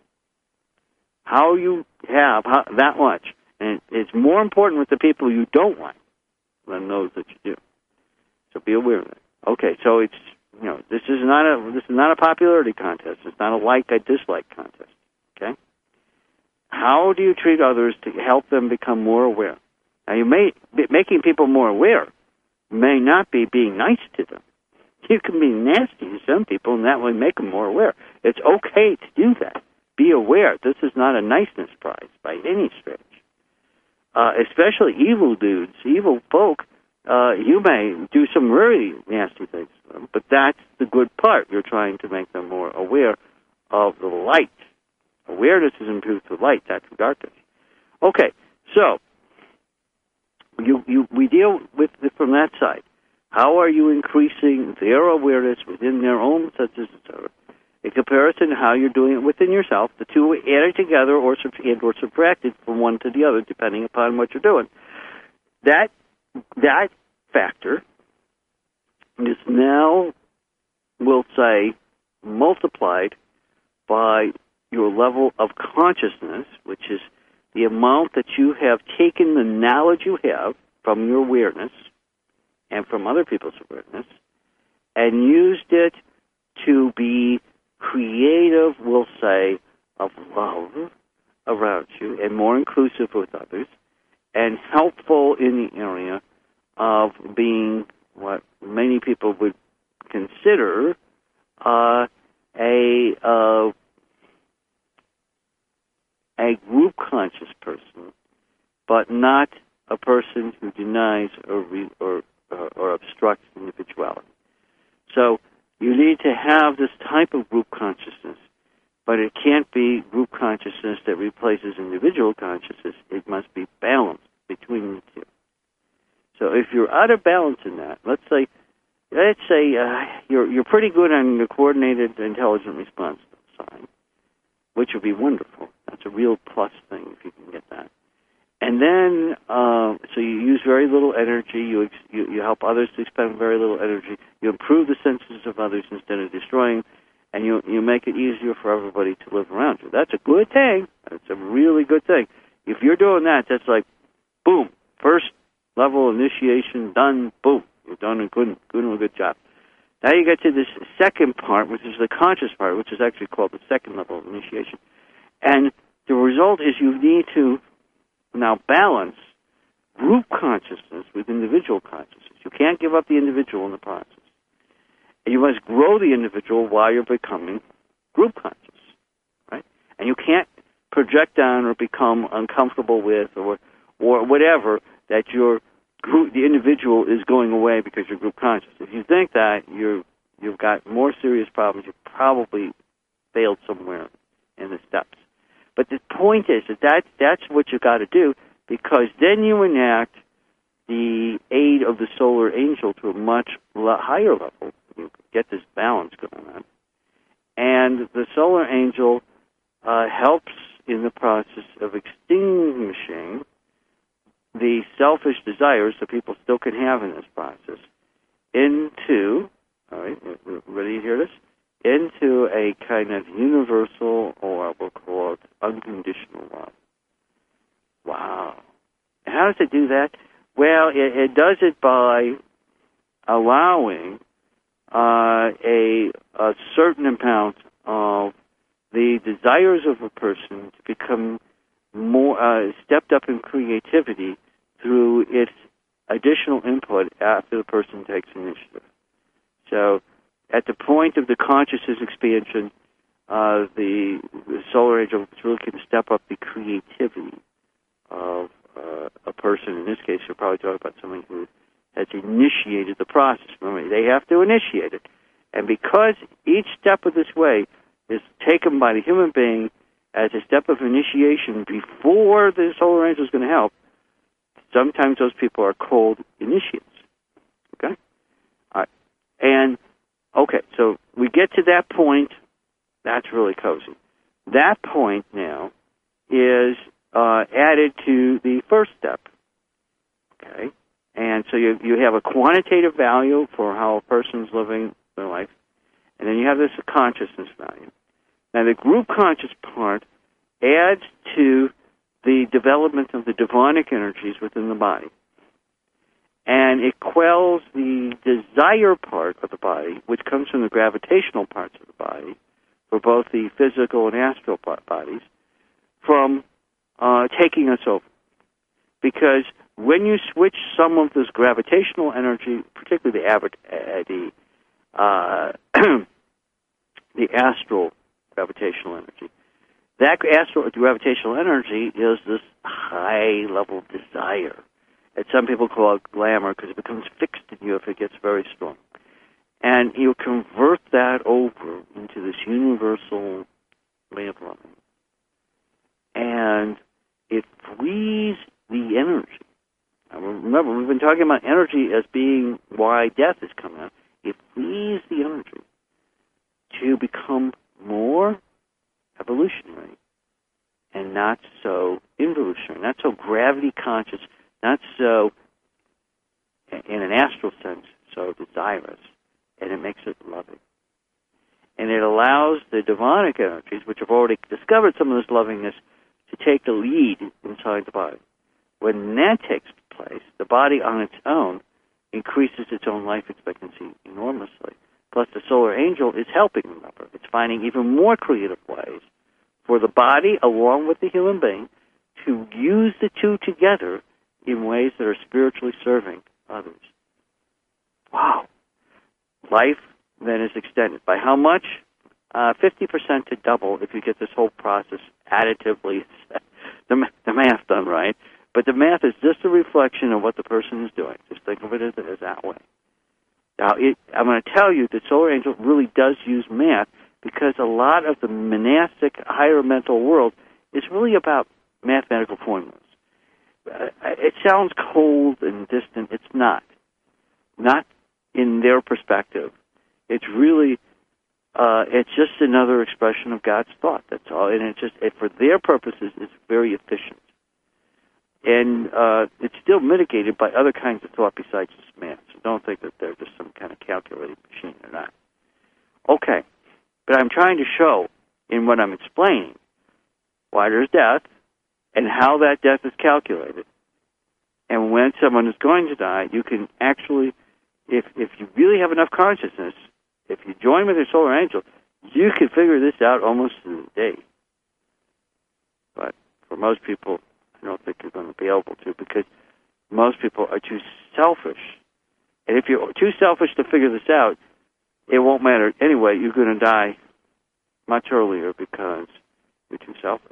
How you have how, that much. And it's more important with the people you don't like than those that you do. So be aware of that. Okay, so it's, you know, this is not a this is not a popularity contest. It's not a like, I dislike contest. Okay? How do you treat others to help them become more aware? Now, you may making people more aware may not be being nice to them. You can be nasty to some people, and that will make them more aware. It's okay to do that. Be aware. This is not a niceness prize by any stretch. Uh, especially evil dudes, evil folk, uh, you may do some really nasty things to them, but that's the good part. You're trying to make them more aware of the light. Awareness is improved through light. That's darkness. Okay, so You, you, we deal with it from that side. How are you increasing their awareness within their own senses, et cetera, in comparison to how you're doing it within yourself? The two are added together or, and or subtracted from one to the other, depending upon what you're doing. That that factor is now, we'll say, multiplied by your level of consciousness, which is the amount that you have taken the knowledge you have from your awareness and from other people's awareness and used it to be creative, we'll say, of love around you and more inclusive with others and helpful in the area of being what many people would consider uh, a... Uh, a group conscious person, but not a person who denies or re, or, or or obstructs individuality. So you need to have this type of group consciousness, but it can't be group consciousness that replaces individual consciousness. It must be balanced between the two. So if you're out of balance in that, let's say, let's say uh, you're you're pretty good on the coordinated intelligent response side, which would be wonderful. That's a real plus thing if you can get that. And then, uh, so you use very little energy. You, ex- you you help others to expend very little energy. You improve the senses of others instead of destroying, and you you make it easier for everybody to live around you. That's a good thing. That's a really good thing. If you're doing that, that's like, boom, first level initiation done. Boom, you've done a good, good, a good job. Now you get to this second part, which is the conscious part, which is actually called the second level of initiation. And the result is you need to now balance group consciousness with individual consciousness. You can't give up the individual in the process. And you must grow the individual while you're becoming group conscious, right? And you can't project on or become uncomfortable with or or whatever that your group, the individual is going away because you're group conscious. If you think that, you're, you've got more serious problems. You've probably failed somewhere in the steps. But the point is that, that that's what you got to do, because then you enact the aid of the solar angel to a much higher level. You get this balance going on. And the solar angel uh, helps in the process of extinguishing the selfish desires that people still can have in this process into, all right, ready to hear this? Into a kind of universal, or we'll call it unconditional love. Wow. How does it do that? Well, it, it does it by allowing uh, a, a certain amount of the desires of a person to become more uh, stepped up in creativity through its additional input after the person takes initiative. So at the point of the consciousness expansion, uh, the, the solar angel really can step up the creativity of uh, a person, in this case, you're probably talking about someone who has initiated the process. Remember, they have to initiate it. And because each step of this way is taken by the human being as a step of initiation before the solar angel is going to help, sometimes those people are called initiates. Okay? All right. And, okay, so we get to that point. That's really cozy. That point now is uh, added to the first step. Okay? And so you you have a quantitative value for how a person's living their life, and then you have this consciousness value. Now, the group conscious part adds to the development of the demonic energies within the body. And it quells the desire part of the body, which comes from the gravitational parts of the body, for both the physical and astral bodies, from uh, taking us over. Because when you switch some of this gravitational energy, particularly the, aver- uh, the, uh, the astral gravitational energy, that astral gravitational energy is this high-level desire. And some people call it glamour because it becomes fixed in you if it gets very strong. And you convert that over into this universal way of loving. And it frees the energy. Now remember, we've been talking about energy as being why death is coming out. It frees the energy to become more evolutionary and not so involutionary, not so gravity conscious, not so, in an astral sense, so desirous, and it makes it loving. And it allows the demonic energies, which have already discovered some of this lovingness, to take the lead inside the body. When that takes place, the body on its own increases its own life expectancy enormously. Plus, the solar angel is helping, remember. It's finding even more creative ways for the body, along with the human being, to use the two together in ways that are spiritually serving others. Wow. Life then is extended. By how much? Uh, fifty percent to double if you get this whole process additively, the, the math done right. But the math is just a reflection of what the person is doing. Just think of it as, as that way. Now, it, I'm going to tell you that Solar Angel really does use math because a lot of the monastic higher mental world is really about mathematical formulas. Uh, it sounds cold and distant. It's not. Not in their perspective. It's really, uh, it's just another expression of God's thought. That's all. And it's just, it, for their purposes, it's very efficient. And uh, it's still mitigated by other kinds of thought besides just math. So don't think that they're just some kind of calculating machine. They're not. Okay. But I'm trying to show in what I'm explaining why there's death and how that death is calculated. And when someone is going to die, you can actually, if if you really have enough consciousness, if you join with your solar angel, you can figure this out almost in a day. But for most people, I don't think you're going to be able to because most people are too selfish. And if you're too selfish to figure this out, it won't matter. Anyway, you're going to die much earlier because you're too selfish.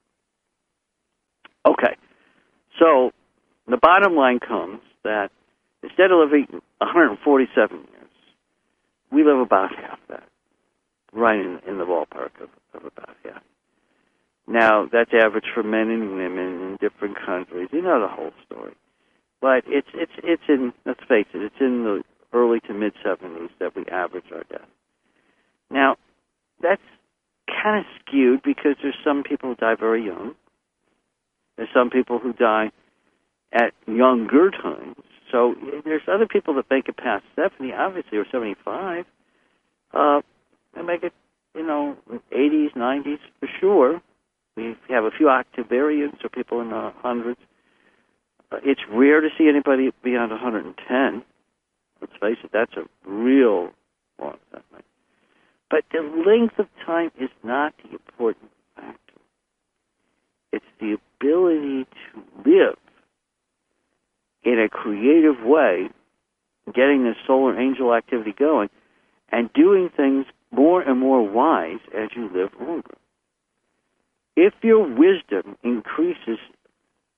Okay. So the bottom line comes that instead of living one hundred forty-seven years, we live about half that, right in, in the ballpark of, of about half. Now, that's average for men and women in different countries. You know the whole story. But it's it's it's in, let's face it, it's in the early to mid-seventies that we average our death. Now, that's kind of skewed because there's some people who die very young. There's some people who die at younger times. So there's other people that make it past seventy, obviously, or seventy-five. Uh, they make it, you know, eighties, nineties for sure. We have a few octavarians, or people in the hundreds. Uh, it's rare to see anybody beyond one hundred ten. Let's face it, that's a real long time. But the length of time is not the important factor. It's the ability to live in a creative way, getting the solar angel activity going, and doing things more and more wise as you live longer. If your wisdom increases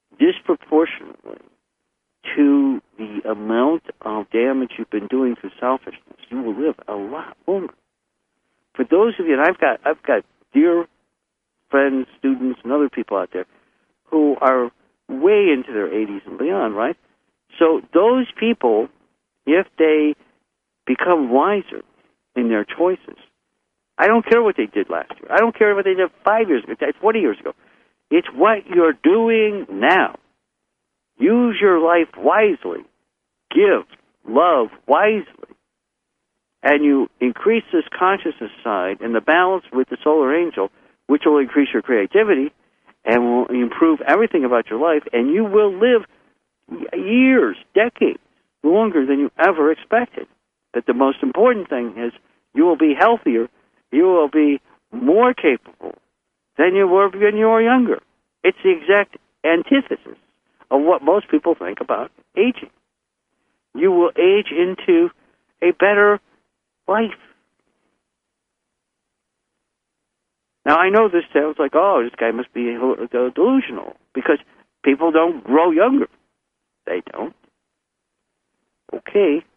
disproportionately to the amount of damage you've been doing through selfishness, you will live a lot longer. For those of you, and I've got, I've got dear friends, students, and other people out there who are way into their eighties and beyond, right? So those people, if they become wiser in their choices, I don't care what they did last year. I don't care what they did five years ago, twenty years ago. It's what you're doing now. Use your life wisely. Give love wisely. And you increase this consciousness side and the balance with the solar angel, which will increase your creativity and will improve everything about your life, and you will live years, decades, longer than you ever expected. But the most important thing is you will be healthier, you will be more capable than you were when you were younger. It's the exact antithesis of what most people think about aging. You will age into a better life. Now, I know this sounds like, oh, this guy must be delusional, because people don't grow younger. They don't. Okay.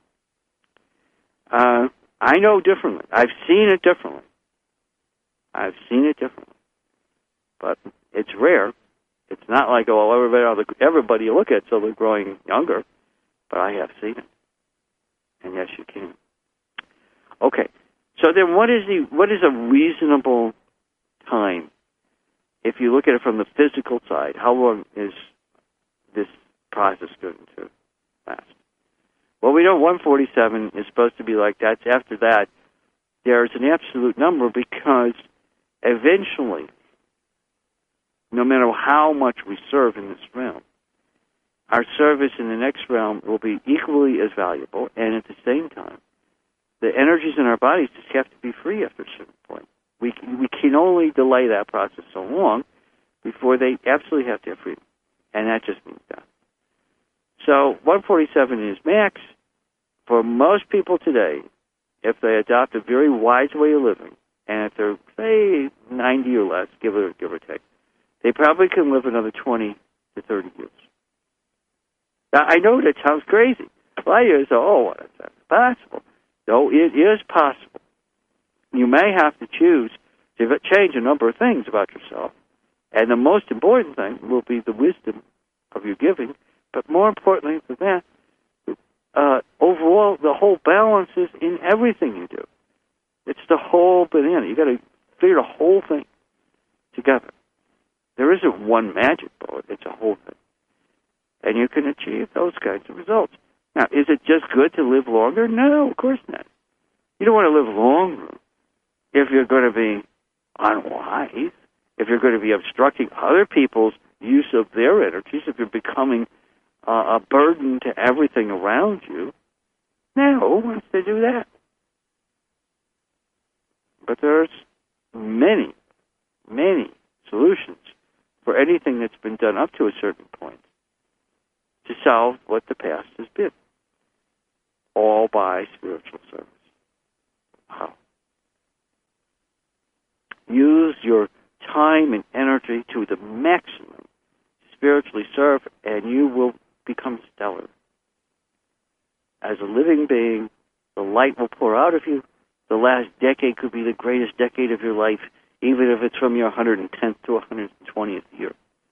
Uh, I know differently. I've seen it differently. I've seen it differently. But it's rare. It's not like, oh, everybody, everybody you look at, so they're growing younger. But I have seen it. And yes, you can. Okay. So then what is the what is a reasonable time? If you look at it from the physical side, how long is this process going to last? Well, we know one forty-seven is supposed to be like that. After that, there's an absolute number, because eventually, no matter how much we serve in this realm, our service in the next realm will be equally as valuable, and at the same time, the energies in our bodies just have to be free after a certain point. We we can only delay that process so long before they absolutely have to have freedom, and that just means that. So one forty-seven is max. For most people today, if they adopt a very wise way of living, and if they're, say, ninety or less, give or, give or take, they probably can live another twenty to thirty years. Now, I know that sounds crazy. Well, you say, oh, that's possible. No, it is possible. You may have to choose to change a number of things about yourself, and the most important thing will be the wisdom of your giving, but more importantly than that, uh, overall, the whole balance is in everything you do. It's the whole banana. You got to figure the whole thing together. There isn't one magic bullet. It's a whole thing. And you can achieve those kinds of results. Now, is it just good to live longer? No, of course not. You don't want to live longer if you're going to be unwise, if you're going to be obstructing other people's use of their energies, if you're becoming uh, a burden to everything around you. No, who wants to do that? But there's many, many solutions for anything that's been done up to a certain point to solve what the past has been, all by spiritual service. How? Use your time and energy to the maximum, spiritually serve, and you will become stellar. As a living being, the light will pour out of you. The last decade could be the greatest decade of your life, even if it's from your one hundred tenth to one hundred twentieth year.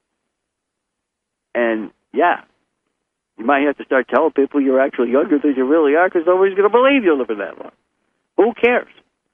And, yeah, you might have to start telling people you're actually younger than you really are, because nobody's going to believe you're living that long. Who cares?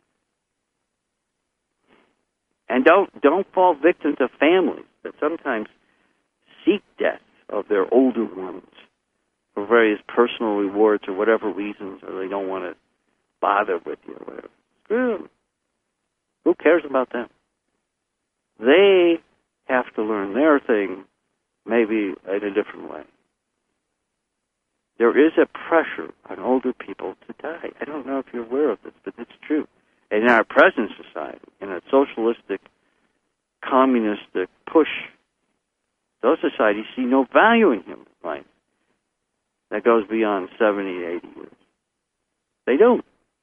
And don't don't fall victim to families that sometimes seek death of their older ones for various personal rewards or whatever reasons, or they don't want to bother with you or whatever. Screw them. Who cares about them? They have to learn their thing maybe in a different way. There is a pressure on older people to die. I don't know if you're aware of this, but it's true. And in our present society, in a socialistic, communistic push, those societies see no value in human life that goes beyond seventy, eighty years. They don't.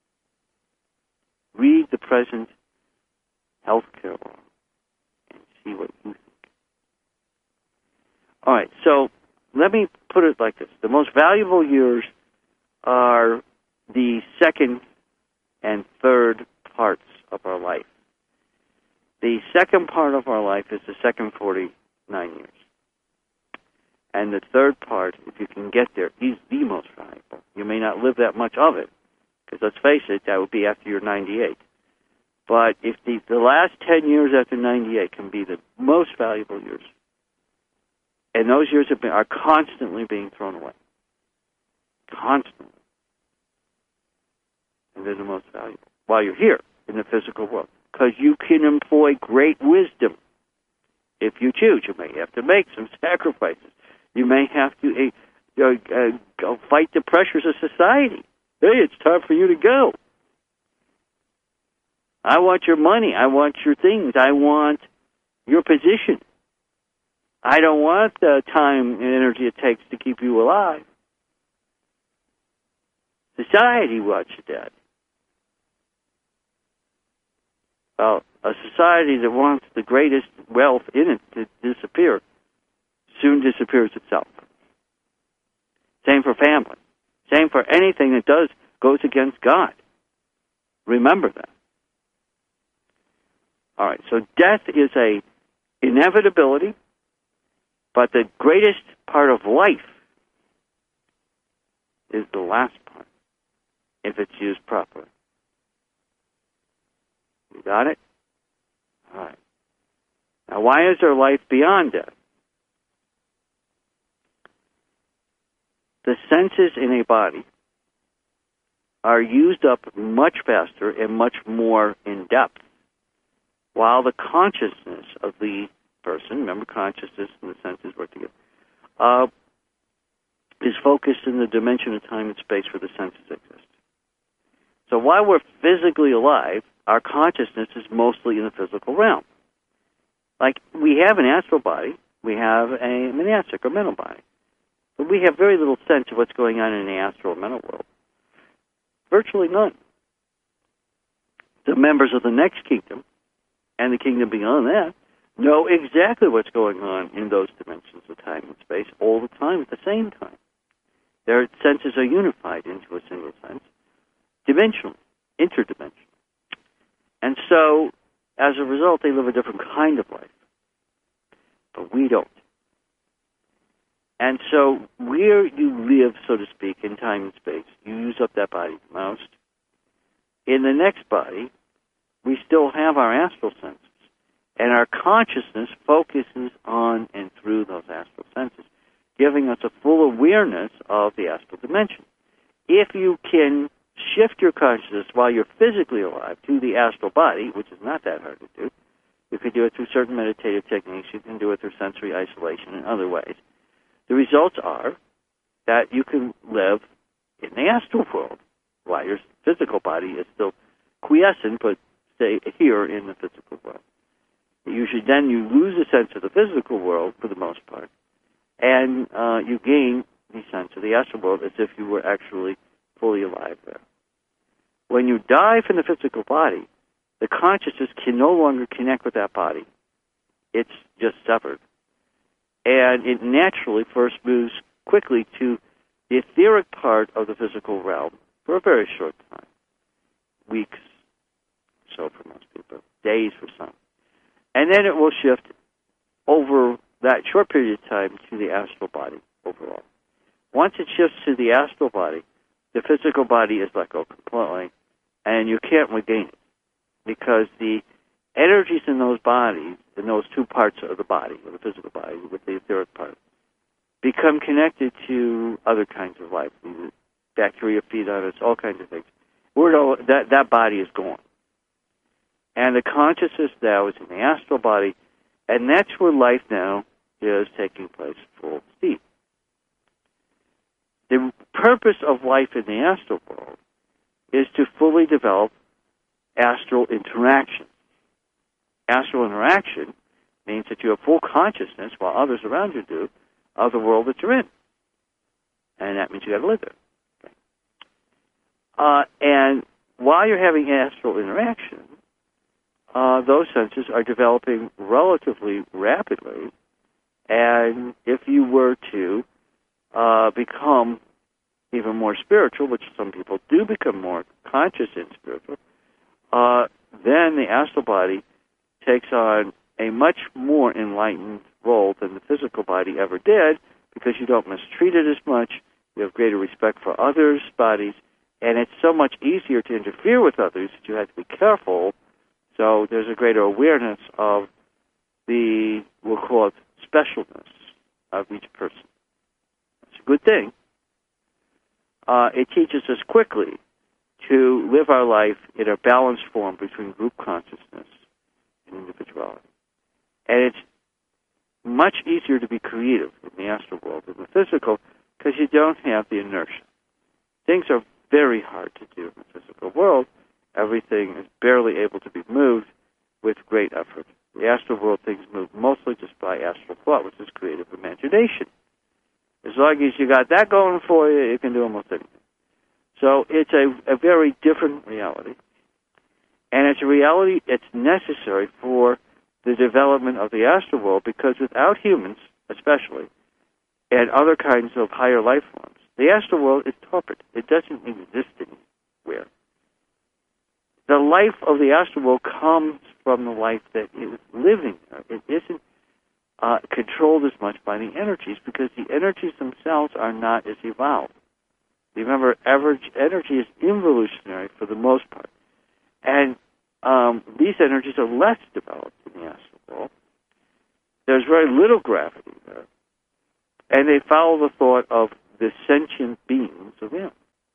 Read the present health care law and see what you think. All right, so valuable years are the second and third parts of our life. The second part of our life is the second forty-nine years. And the third part, if you can get there, is the most valuable. You may not live that much of it, because let's face it, that would be after you're ninety-eight. But if the, the last ten years after ninety-eight can be the most valuable years, and those years have been, are constantly being thrown away, constantly, and they're the most valuable, while you're here in the physical world, because you can employ great wisdom if you choose. You may have to make some sacrifices. You may have to uh, uh, go fight the pressures of society. Hey, it's time for you to go. I want your money. I want your things. I want your position. I don't want the time and energy it takes to keep you alive. Society wants that. Well, a society that wants the greatest wealth in it to disappear soon disappears itself. Same for family. Same for anything that does goes against God. Remember that. All right, so death is a inevitability, but the greatest part of life is the last part, if it's used properly. You got it? All right. Now, why is there life beyond death? The senses in a body are used up much faster and much more in depth, while the consciousness of the person, remember consciousness and the senses work together, uh, is focused in the dimension of time and space where the senses exist. So while we're physically alive, our consciousness is mostly in the physical realm. Like, we have an astral body, we have a monastic or mental body, but we have very little sense of what's going on in the astral or mental world. Virtually none. The members of the next kingdom, and the kingdom beyond that, know exactly what's going on in those dimensions of time and space all the time at the same time. Their senses are unified into a single sense, dimensionally, interdimensional. And so, as a result, they live a different kind of life. But we don't. And so, where you live, so to speak, in time and space, you use up that body the most. In the next body, we still have our astral senses. And our consciousness focuses on and through those astral senses, giving us a full awareness of the astral dimension. If you can shift your consciousness while you're physically alive to the astral body, which is not that hard to do, you can do it through certain meditative techniques, you can do it through sensory isolation and other ways. The results are that you can live in the astral world while your physical body is still quiescent, but stay here in the physical world. Usually then you lose a sense of the physical world for the most part, and uh, you gain the sense of the astral world as if you were actually fully alive there. When you die from the physical body, the consciousness can no longer connect with that body. It's just severed. And it naturally first moves quickly to the etheric part of the physical realm for a very short time. Weeks or so for most people, days for some. And then it will shift over that short period of time to the astral body overall. Once it shifts to the astral body, the physical body is let go completely, and you can't regain it because the energies in those bodies, in those two parts of the body, or the physical body, with the etheric part, become connected to other kinds of life. Bacteria feed on us, all kinds of things. We're all, that, that body is gone. And the consciousness now is in the astral body, and that's where life now is taking place full speed. The purpose of life in the astral world is to fully develop astral interaction. Astral interaction means that you have full consciousness, while others around you do, of the world that you're in. And that means you got to live there. Okay. Uh, and while you're having astral interaction, uh, those senses are developing relatively rapidly. And if you were to uh, become even more spiritual, which some people do become more conscious and spiritual, uh, then the astral body takes on a much more enlightened role than the physical body ever did, because you don't mistreat it as much, you have greater respect for others' bodies, and it's so much easier to interfere with others that you have to be careful. So there's a greater awareness of the, we'll call it, specialness of each person. It's a good thing. Uh, it teaches us quickly to live our life in a balanced form between group consciousness and individuality. And it's much easier to be creative in the astral world than the physical, because you don't have the inertia. Things are very hard to do in the physical world. Everything is barely able to be moved with great effort. The astral world, things move mostly just by astral thought, which is creative imagination. As long as you got that going for you, you can do almost anything. So it's a, a very different reality. And it's a reality that's necessary for the development of the astral world, because without humans, especially, and other kinds of higher life forms, the astral world is torpid. It doesn't exist anywhere. The life of the astral world comes from the life that is living there. It isn't uh, controlled as much by the energies, because the energies themselves are not as evolved. Remember, average energy is involutionary for the most part. And um, these energies are less developed in the astral world. There's very little gravity there. And they follow the thought of the sentient beings of them.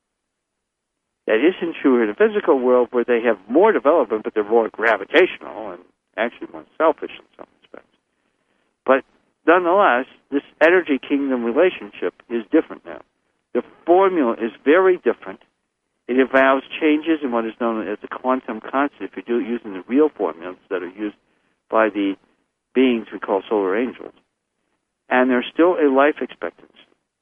That isn't true in the physical world, where they have more development, but they're more gravitational and actually more selfish in some respects. But nonetheless, this energy kingdom relationship is different now. The formula is very different. It involves changes in what is known as the quantum constant, if you do it using the real formulas that are used by the beings we call solar angels. And there's still a life expectancy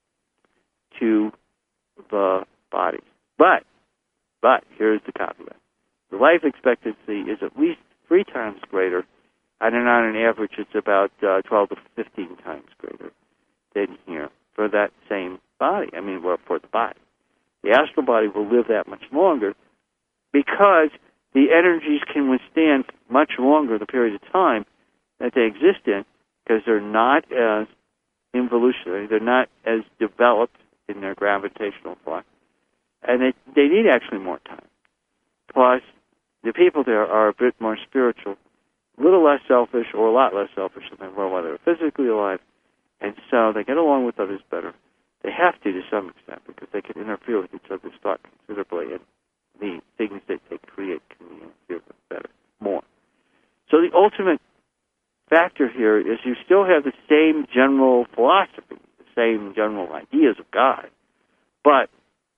to the body. But, but, here's the caveat. The life expectancy is at least three times greater, and on an average it's about uh, twelve to fifteen times greater than here for that same body. I mean, well, for the body. The astral body will live that much longer because the energies can withstand much longer the period of time that they exist in, because they're not as involutionary, they're not as developed in their gravitational thought, and they, they need actually more time. Plus, the people there are a bit more spiritual, a little less selfish, or a lot less selfish than they were while they were physically alive, and so they get along with others better. They have to, to some extent, because they can interfere with each other's thought considerably, and the things that they create can be interfered with better, more. So the ultimate factor here is you still have the same general philosophy, the same general ideas of God, but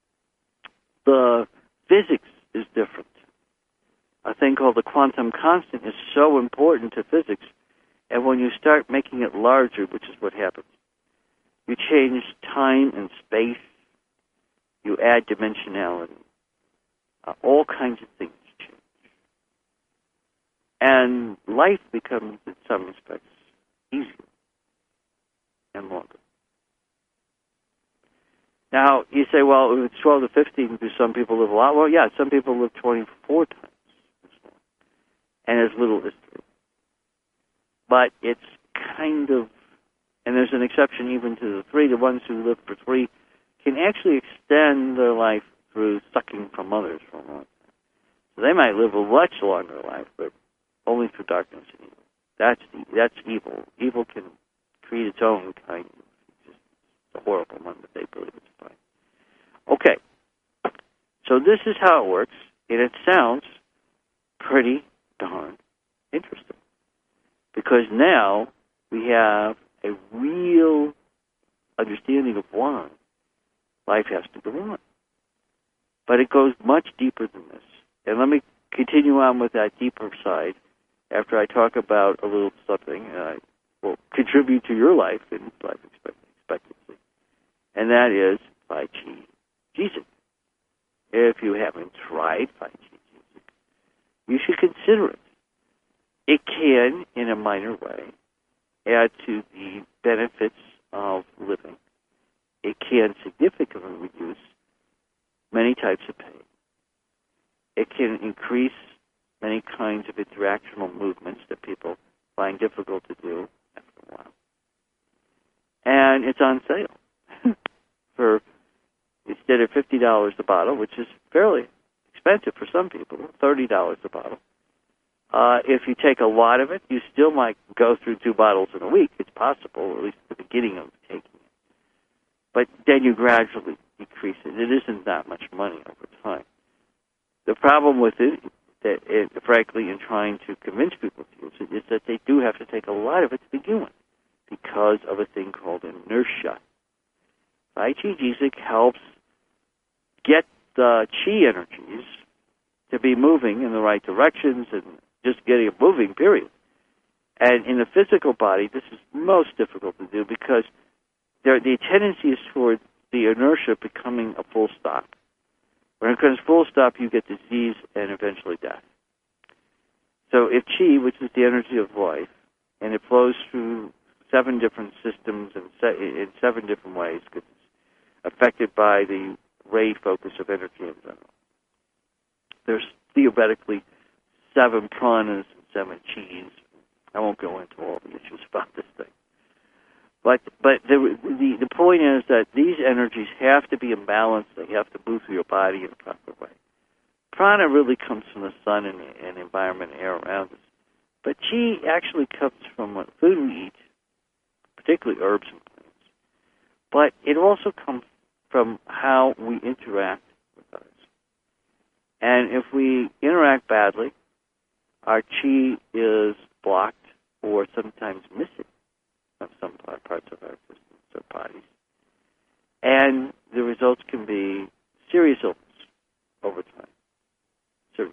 the physics is different. A thing called the quantum constant is so important to physics, and when you start making it larger, which is what happens, you change time and space, you add dimensionality, uh, all kinds of things change. And life becomes, in some respects, easier and longer. Now, you say, well, if it's twelve to fifteen, do some people live a lot? Well, yeah, some people live twenty-four times as long, and as little as three. But it's kind of, and there's an exception even to the three. The ones who live for three can actually extend their life through sucking from others for a long time. So they might live a much longer life, but only through darkness and evil. That's the, that's evil. Evil can create its own kind of existence. It's a horrible one, but they believe it's fine. Okay, so this is how it works, and it sounds pretty darn interesting. Because now we have a real understanding of why life has to go on. But it goes much deeper than this. And let me continue on with that deeper side after I talk about a little something uh, will contribute to your life and life expectancy. And that is Tai Chi Jizik. If you haven't tried Tai Chi Jizik, you should consider it. It can, in a minor way, add to the benefits of living it can significantly reduce many types of pain. It can increase many kinds of interactional movements that people find difficult to do after a while. And it's on sale for, instead of fifty dollars a bottle, which is fairly expensive for some people, thirty dollars a bottle. Uh, if you take a lot of it, you still might go through two bottles in a week. It's possible, or at least at the beginning of taking it. But then you gradually decrease it. It isn't that much money over time. The problem with it, that it, frankly, in trying to convince people to use it, is that they do have to take a lot of it to begin with because of a thing called inertia. Vychygiesic helps get the chi energies to be moving in the right directions and just getting it moving, period. And in the physical body, this is most difficult to do because there, the tendency is toward the inertia becoming a full stop. When it becomes full stop, you get disease and eventually death. So if chi, which is the energy of life, and it flows through seven different systems and se- in seven different ways, because it's affected by the ray focus of energy in general. There's theoretically seven pranas and seven chis. I won't go into all the issues about this thing. But but the, the the point is that these energies have to be in balance. They have to move through your body in a proper way. Prana really comes from the sun and, and environment and air around us. But chi actually comes from what food we eat, particularly herbs and plants. But it also comes from how we interact with others. And if we interact badly, our chi is blocked or sometimes missing from some parts of our systems or bodies. And the results can be serious illness over time. Serious.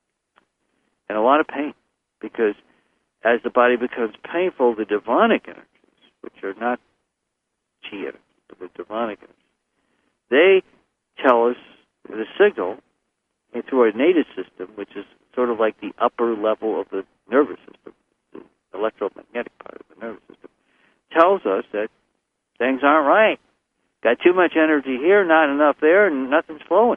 And a lot of pain, because as the body becomes painful, the demonic energies, which are not chi energies, but the demonic energies, they tell us the signal into our native system, which is sort of like the upper level of the nervous system, the electromagnetic part of the nervous system, tells us that things aren't right. Got too much energy here, not enough there, and nothing's flowing.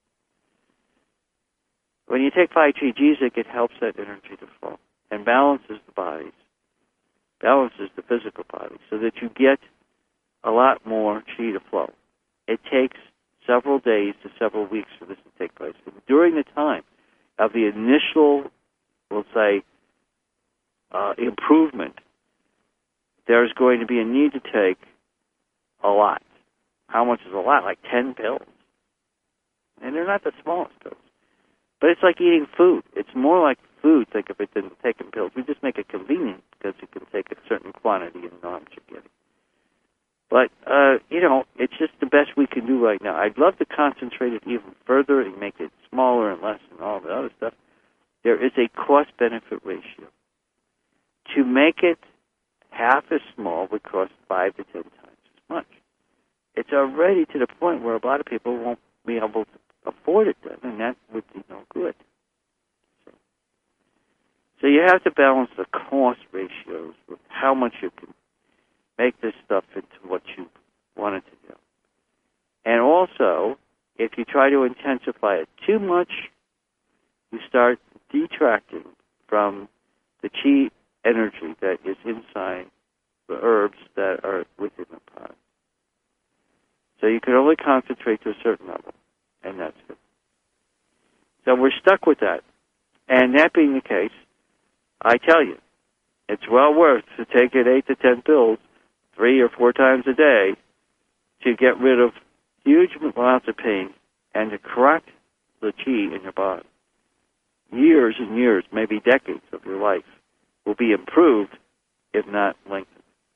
When you take Vychygiesic, it helps that energy to flow and balances the bodies, balances the physical body, so that you get a lot more chi to flow. It takes several days to several weeks for this to take place. And during the time of the initial, we'll say, uh, improvement, there's going to be a need to take a lot. How much is a lot? Like ten pills. And they're not the smallest pills. But it's like eating food. It's more like food, think of it, than taking pills. We just make it convenient because you can take a certain quantity and know how much you're getting. But, uh, you know, it's just the best we can do right now. I'd love to concentrate it even further and make it smaller and less and all the other stuff. There is a cost-benefit ratio. To make it half as small would cost five to ten times as much. It's already to the point where a lot of people won't be able to afford it then, and that would be no good. So, so you have to balance the cost ratios with how much you can make this stuff into what you want it to do. And also, if you try to intensify it too much, you start detracting from the chi energy that is inside the herbs that are within the pot. So you can only concentrate to a certain level, and that's it. So we're stuck with that. And that being the case, I tell you, it's well worth to take it eight to ten pills three or four times a day to get rid of huge amounts of pain and to correct the chi in your body. Years and years, maybe decades of your life will be improved, if not lengthened.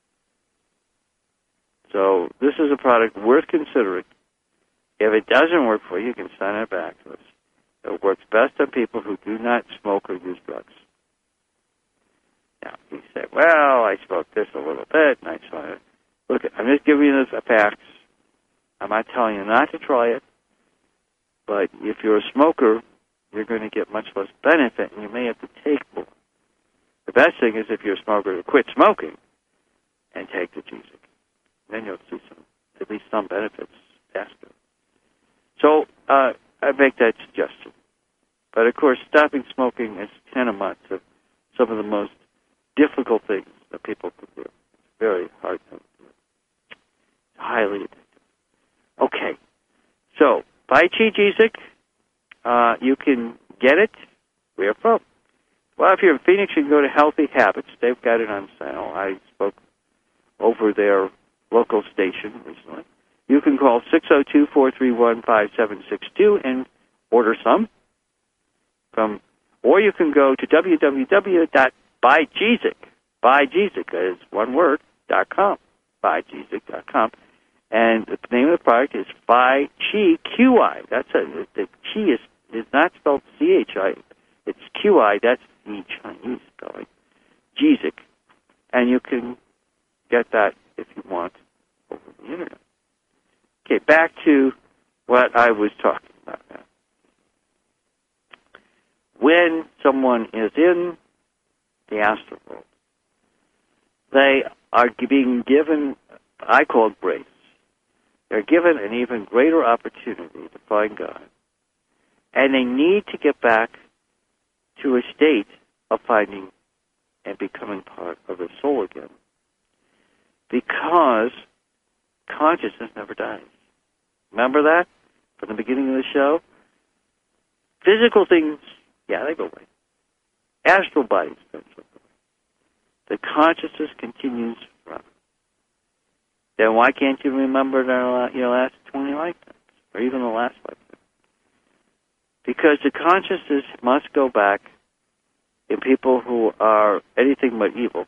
So this is a product worth considering. If it doesn't work for you, you can send it back to us. It works best on people who do not smoke or use drugs. Now, you say, well, I smoked this a little bit, and I saw it. Look, I'm just giving you the facts. I'm not telling you not to try it. But if you're a smoker, you're going to get much less benefit, and you may have to take more. The best thing is if you're a smoker to quit smoking and take the G Z I C. Then you'll see some, at least least some benefits faster. So uh, I make that suggestion. But, of course, stopping smoking is tantamount to some of the most difficult things that people can do. It's very hard to do. It's highly addictive. Okay. So, buy Cheejizik. Uh, you can get it. Where from? Well, if you're in Phoenix, you can go to Healthy Habits. They've got it on sale. I spoke over their local station recently. You can call six oh two, four three one, five seven six two and order some. From, or you can go to w w w dot buy Cheezic, buy Cheezic is one word, dot com, buy Cheezic dot com. And the name of the product is Phi Chi Q I. That's a, the Chi is, is not spelled C H I. It's Q I. That's the Chinese spelling. Cheezic. And you can get that if you want over the internet. Okay, back to what I was talking about now. When someone is in the astral world, they are being given, I call it grace. They're given an even greater opportunity to find God. And they need to get back to a state of finding and becoming part of the soul again. Because consciousness never dies. Remember that from the beginning of the show? Physical things, yeah, they go away. Astral bodies don't go away. The consciousness continues forever. Then why can't you remember your last twenty lifetimes, or even the last lifetime? Because the consciousness must go back in people who are anything but evil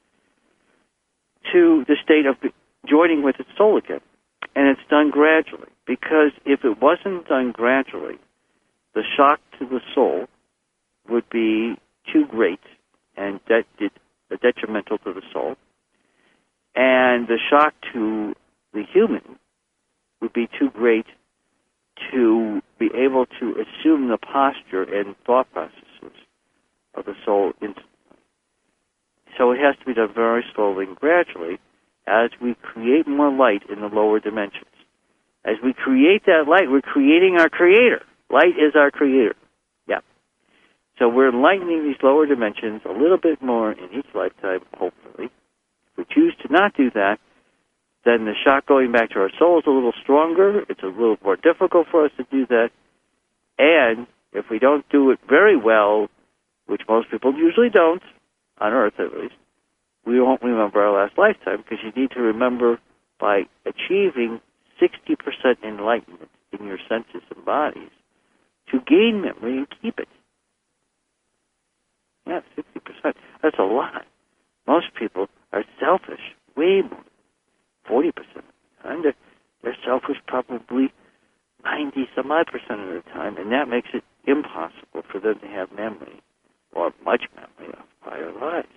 to the state of joining with its soul again. And it's done gradually, because if it wasn't done gradually, the shock to the soul would be too great and de- de- detrimental to the soul. And the shock to the human would be too great to be able to assume the posture and thought processes of the soul instantly. So it has to be done very slowly and gradually as we create more light in the lower dimensions. As we create that light, we're creating our creator. Light is our creator. Yeah. So we're enlightening these lower dimensions a little bit more in each lifetime, hopefully. If we choose to not do that, then the shock going back to our soul is a little stronger. It's a little more difficult for us to do that. And if we don't do it very well, which most people usually don't, on Earth at least, we won't remember our last lifetime, because you need to remember by achieving sixty percent enlightenment in your senses and bodies to gain memory and keep it. Yeah, sixty percent. That's a lot. Most people are selfish, way more, forty percent. And they're, they're selfish probably ninety some odd percent of the time, and that makes it impossible for them to have memory, or much memory of prior lives.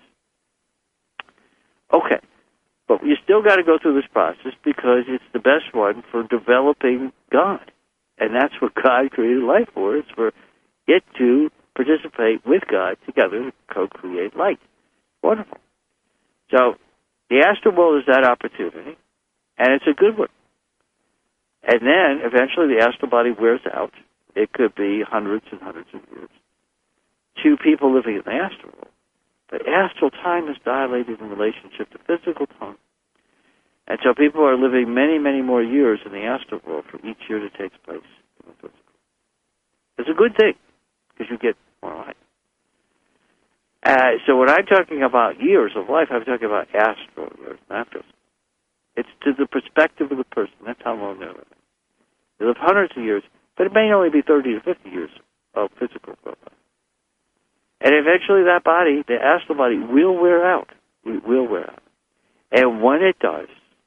Okay, but you still got to go through this process because it's the best one for developing God. And that's what God created life for. It's for it to participate with God together to co-create light. Wonderful. So the astral world is that opportunity, and it's a good one. And then eventually the astral body wears out. It could be hundreds and hundreds of years to people living in the astral world. But astral time is dilated in relationship to physical time. And so people are living many, many more years in the astral world for each year that takes place in the physical. It's a good thing, because you get more life. Uh, so when I'm talking about years of life, I'm talking about astral years, not physical. It's to the perspective of the person. That's how long they're living. They live hundreds of years, but it may only be thirty to fifty years of physical life. And eventually that body, the astral body, will wear out. It will wear out. And when it does,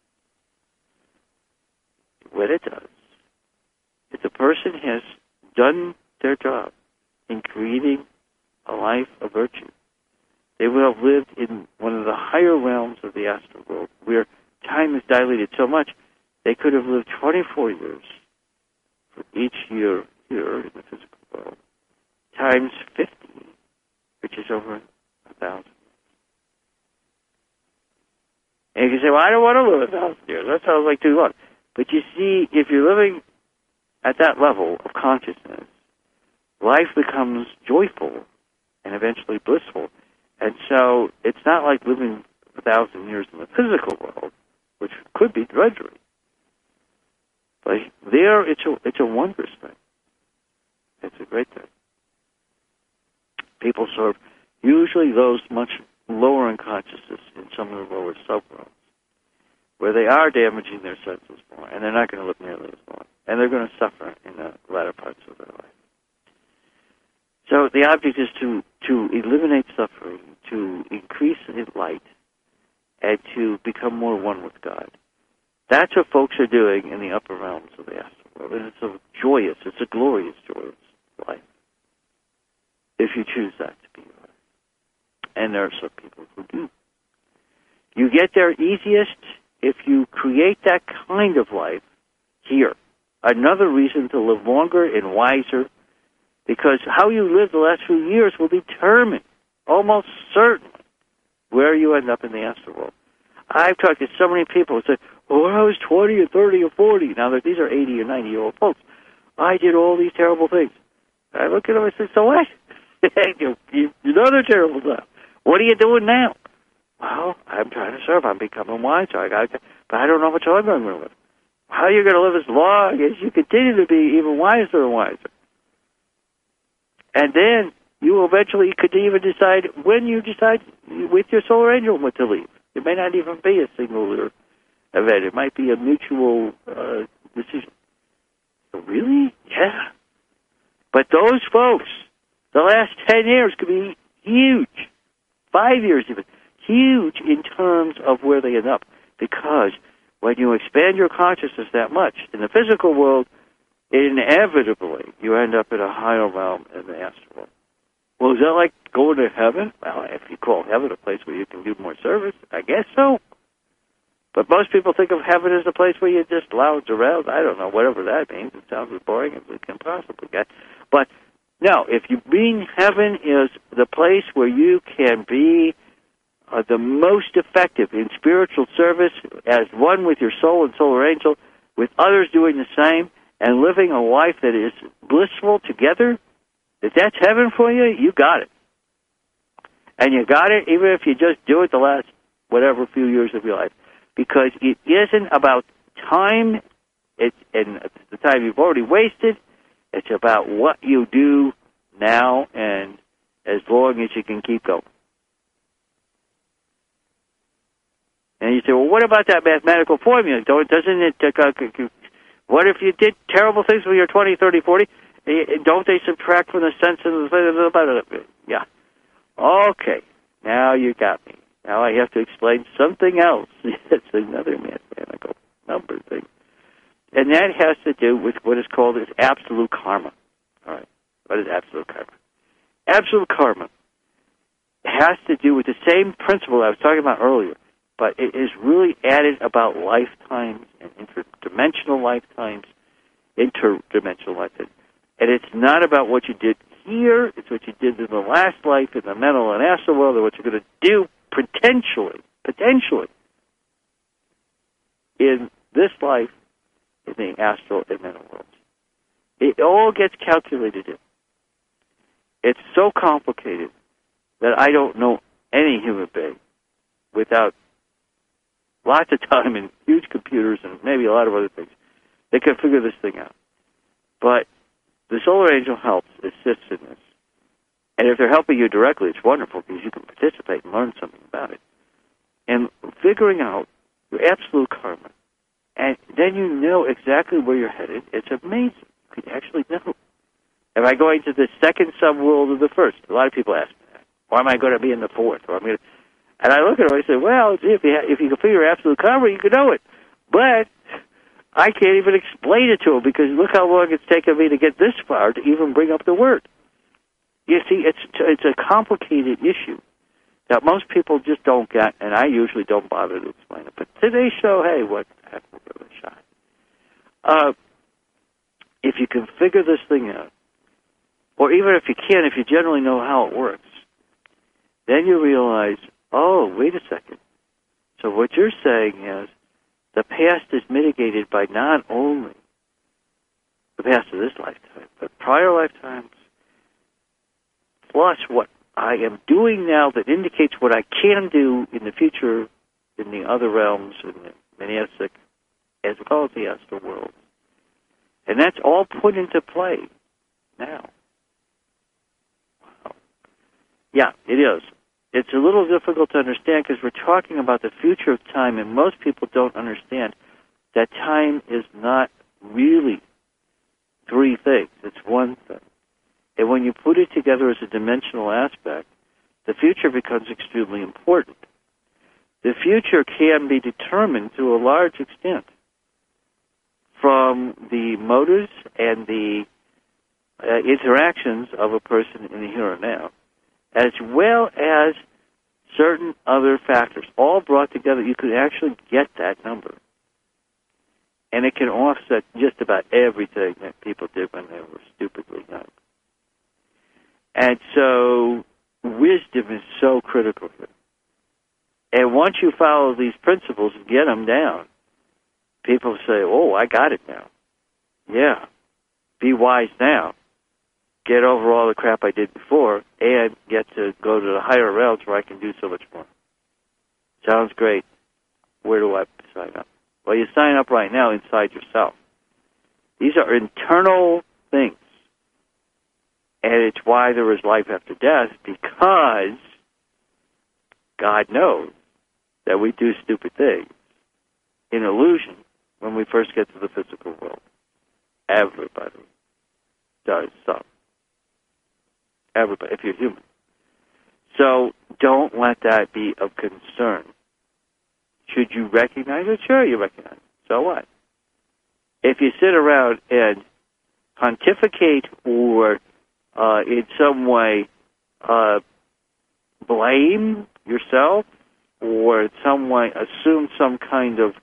when it does, if the person has done their job in creating a life of virtue, they will have lived in one of the higher realms of the astral world, where time is dilated so much, they could have lived twenty-four years for each year here in the physical world, times fifty, which is over a thousand. And you can say, well, I don't want to live a thousand years. That sounds like too long. But you see, if you're living at that level of consciousness, life becomes joyful and eventually blissful. And so it's not like living a thousand years in the physical world, which could be drudgery. But there, it's a, it's a wondrous thing. It's a great thing. People serve usually those much lower in consciousness in some of the lower sub-realms, where they are damaging their senses more, and they're not going to live nearly as long, and they're going to suffer in the latter parts of their life. So the object is to, to eliminate suffering, to increase in light, and to become more one with God. That's what folks are doing in the upper realms of the astral world, and it's a joyous, it's a glorious, joyous life, if you choose that to be your life. And there are some people who do. You get there easiest if you create that kind of life here. Another reason to live longer and wiser, because how you live the last few years will determine, almost certainly, where you end up in the astral world. I've talked to so many people who say, well, when I was twenty or thirty or forty, now that these are eighty or ninety-year-old folks, I did all these terrible things. I look at them and say, so what? you, you, you know they're terrible stuff. What are you doing now? Well, I'm trying to serve. I'm becoming wiser. I got, but I don't know how much longer I'm going to live. How are you going to live as long as you continue to be even wiser and wiser? And then you will eventually could even decide when you decide with your solar angel what to leave. It may not even be a singular event. It might be a mutual uh, decision. So really? Yeah. But those folks, the last ten years could be huge. Five years even. Huge in terms of where they end up. Because when you expand your consciousness that much, in the physical world, inevitably you end up in a higher realm in the astral world. Well, is that like going to heaven? Well, if you call heaven a place where you can do more service, I guess so. But most people think of heaven as a place where you just lounge around. I don't know, whatever that means. It sounds as boring as it can possibly get. But no, if you mean heaven is the place where you can be uh, the most effective in spiritual service as one with your soul and solar angel, with others doing the same, and living a life that is blissful together, if that's heaven for you, you got it. And you got it even if you just do it the last whatever few years of your life. Because it isn't about time, it's, and the time you've already wasted. It's about what you do now and as long as you can keep going. And you say, well, what about that mathematical formula? Don't, doesn't it, uh, what if you did terrible things when you're twenty, thirty, forty? Don't they subtract from the sense of the... Yeah. Okay, now you got me. Now I have to explain something else. It's another mathematical number thing. And that has to do with what is called as absolute karma. All right, what is absolute karma? Absolute karma has to do with the same principle I was talking about earlier, but it is really added about lifetimes and interdimensional lifetimes, interdimensional lifetimes. And it's not about what you did here, it's what you did in the last life, in the mental and astral world, and what you're going to do potentially, potentially, in this life, in the astral and mental worlds. It all gets calculated in. It's so complicated that I don't know any human being without lots of time and huge computers and maybe a lot of other things that can figure this thing out. But the solar angel helps, assists in this. And if they're helping you directly, it's wonderful because you can participate and learn something about it. And figuring out your absolute karma, and then you know exactly where you're headed. It's amazing. You can actually know. Am I going to the second sub-world or the first? A lot of people ask me that. Or am I going to be in the fourth? Or am I going to... And I look at them and I say, well, if you, ha- if you can figure your absolute karma, you can know it. But I can't even explain it to them because look how long it's taken me to get this far to even bring up the word. You see, it's it's a complicated issue that most people just don't get, and I usually don't bother to explain it. But today's show, hey, what the heck, we'll give it a shot. Uh, if you can figure this thing out, or even if you can, if you generally know how it works, then you realize, oh, wait a second. So what you're saying is the past is mitigated by not only the past of this lifetime, but prior lifetimes, plus what I am doing now that indicates what I can do in the future in the other realms, in the monastic, as well as the astral world. And that's all put into play now. Wow. Yeah, it is. It's a little difficult to understand because we're talking about the future of time, and most people don't understand that time is not really three things. It's one thing. And when you put it together as a dimensional aspect, the future becomes extremely important. The future can be determined to a large extent from the motives and the uh, interactions of a person in the here and now, as well as certain other factors, all brought together. You could actually get that number. And it can offset just about everything that people did when they were stupidly young. And so wisdom is so critical here. And once you follow these principles and get them down, people say, oh, I got it now. Yeah. Be wise now. Get over all the crap I did before and get to go to the higher realms where I can do so much more. Sounds great. Where do I sign up? Well, you sign up right now inside yourself. These are internal things. And it's why there is life after death, because God knows that we do stupid things in illusion when we first get to the physical world. Everybody does some. Everybody, if you're human. So don't let that be of concern. Should you recognize it? Sure, you recognize it. So what? If you sit around and pontificate or uh, in some way uh, blame yourself or in some way assume some kind of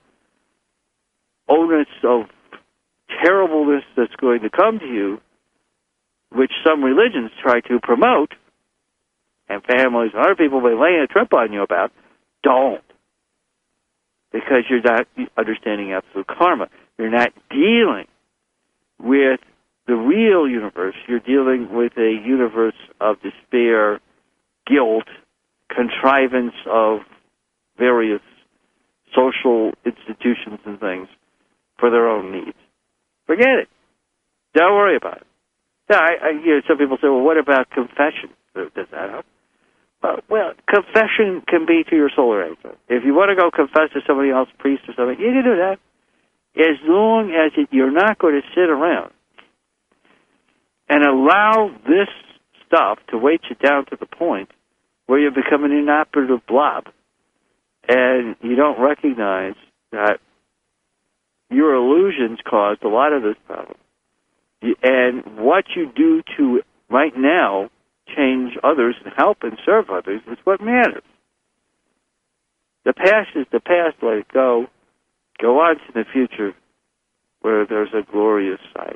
onus of terribleness that's going to come to you, which some religions try to promote, and families and other people may lay a trip on you about, don't. Because you're not understanding absolute karma. You're not dealing with the real universe. You're dealing with a universe of despair, guilt, contrivance of various social institutions and things for their own needs. Forget it. Don't worry about it. Yeah, I, I, you know, some people say, well, what about confession? Does that help? Uh, well, confession can be to your solar angel. If you want to go confess to somebody else, priest or something, you can do that. As long as it, you're not going to sit around and allow this stuff to weight you down to the point where you become an inoperative blob and you don't recognize that your illusions caused a lot of this problem. And what you do to, right now, change others and help and serve others is what matters. The past is the past, let it go. Go on to the future where there's a glorious sight.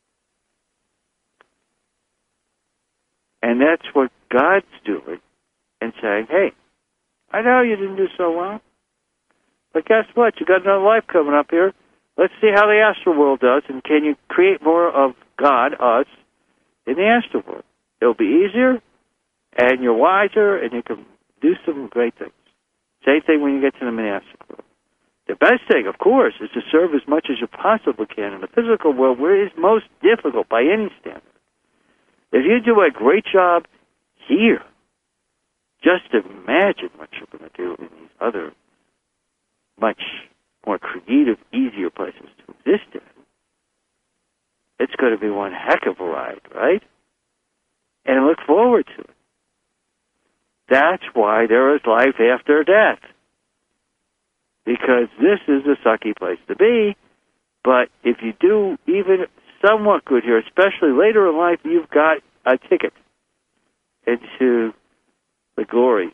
And that's what God's doing and saying, hey, I know you didn't do so well, but guess what? You got another life coming up here. Let's see how the astral world does, and can you create more of God, us, in the astral world? It'll be easier, and you're wiser, and you can do some great things. Same thing when you get to the monastic world. The best thing, of course, is to serve as much as you possibly can in the physical world, where it is most difficult by any standard. If you do a great job here, just imagine what you're going to do in these other, much more creative, easier places to exist in. It's going to be one heck of a ride, right? And look forward to it. That's why there is life after death. Because this is a sucky place to be, but if you do even somewhat good here, especially later in life, you've got a ticket into the glory.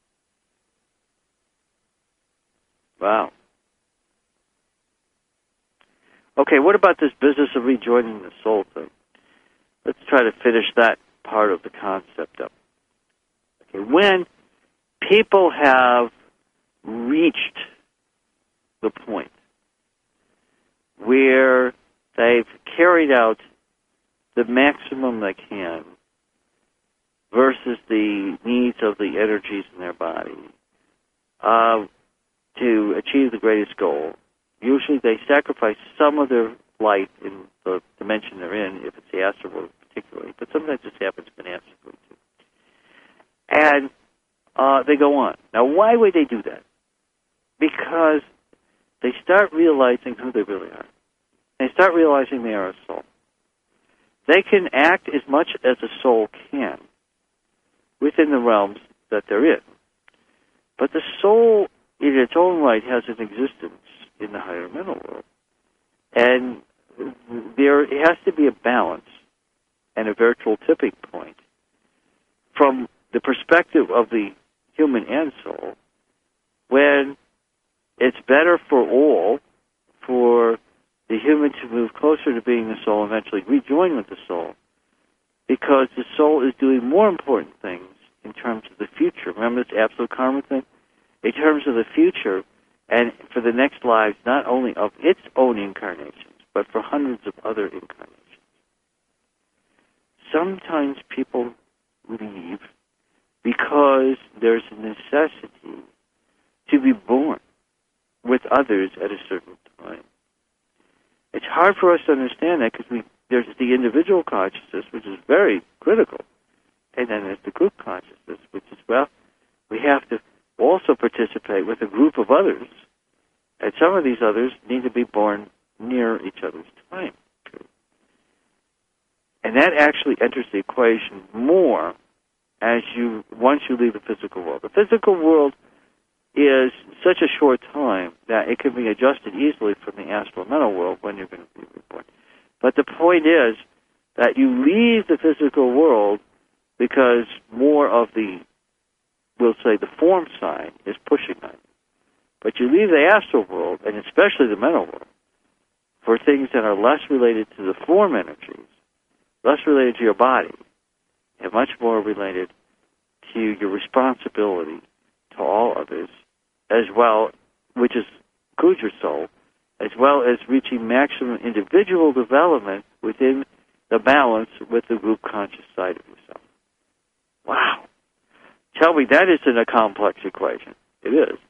Wow. Okay, what about this business of rejoining the soul thing? Let's try to finish that part of the concept up. Okay, when people have reached the point where they've carried out the maximum they can versus the needs of the energies in their body uh, to achieve the greatest goal. Usually they sacrifice some of their life in the dimension they're in, if it's the astral world particularly, but sometimes this happens in the astral world too. And uh, they go on. Now, why would they do that? Because they start realizing who they really are. They start realizing they are a soul. They can act as much as a soul can within the realms that they're in. But the soul, in its own right, has an existence in the higher mental world. And there has to be a balance and a virtual tipping point from the perspective of the human and soul when it's better for all for the human to move closer to being the soul and eventually rejoin with the soul, because the soul is doing more important things in terms of the future. Remember this absolute karma thing? In terms of the future and for the next lives, not only of its own incarnations, but for hundreds of other incarnations. Sometimes people leave because there's a necessity to be born with others at a certain time. It's hard for us to understand that because we there's the individual consciousness, which is very critical, and then there's the group consciousness, which is, well, we have to also participate with a group of others, and some of these others need to be born near each other's time. And that actually enters the equation more as you once you leave the physical world. The physical world is such a short time that it can be adjusted easily from the astral mental world when you're going to be reborn. But the point is that you leave the physical world because more of the, we'll say, the form side is pushing on you. But you leave the astral world, and especially the mental world, for things that are less related to the form energies, less related to your body, and much more related to your responsibility to all others, as well, which is includes your soul, as well as reaching maximum individual development within the balance with the group conscious side of yourself. Wow. Tell me, that isn't a complex equation. It is.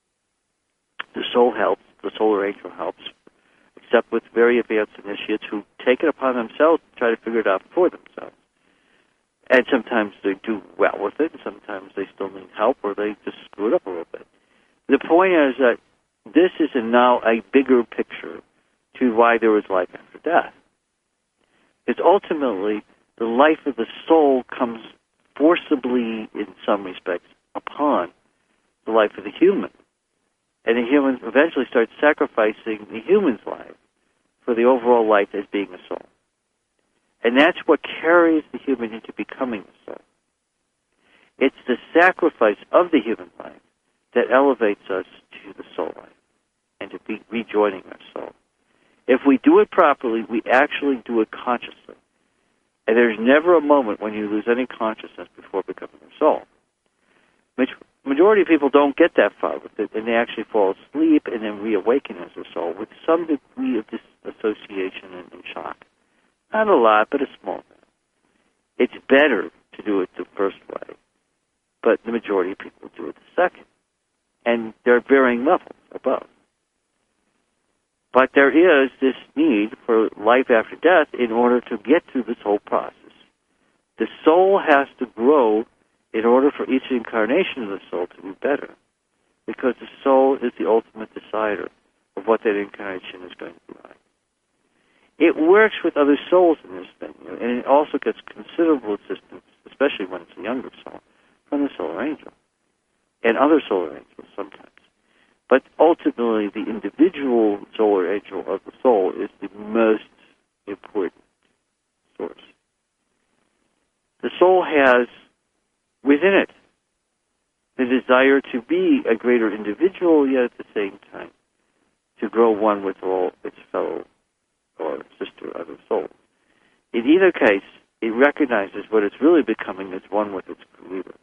The soul helps, the solar angel helps, except with very advanced initiates who take it upon themselves to try to figure it out for themselves. And sometimes they do well with it, and sometimes they still need help, or they just screw it up a little bit. The point is that this is a now a bigger picture to why there is life after death. Because ultimately, the life of the soul comes forcibly, in some respects, upon the life of the human. And the human eventually starts sacrificing the human's life for the overall life as being a soul. And that's what carries the human into becoming a soul. It's the sacrifice of the human life that elevates us to the soul life and to be rejoining our soul. If we do it properly, we actually do it consciously. And there's never a moment when you lose any consciousness before becoming a soul. Which majority of people don't get that far with it, and they actually fall asleep and then reawaken as a soul with some degree of disassociation and, and shock. Not a lot, but a small amount. It's better to do it the first way, but the majority of people do it the second. And there are varying levels above. But there is this need for life after death in order to get through this whole process. The soul has to grow in order for each incarnation of the soul to be better, because the soul is the ultimate decider of what that incarnation is going to be like. It works with other souls in this thing, and it also gets considerable assistance, especially when it's a younger soul, from the solar angel, and other solar angels sometimes. But ultimately, the individual solar angel of the soul is the most important source. The soul has within it the desire to be a greater individual, yet at the same time to grow one with all its fellow or sister other souls. In either case, it recognizes what it's really becoming as one with its Creator.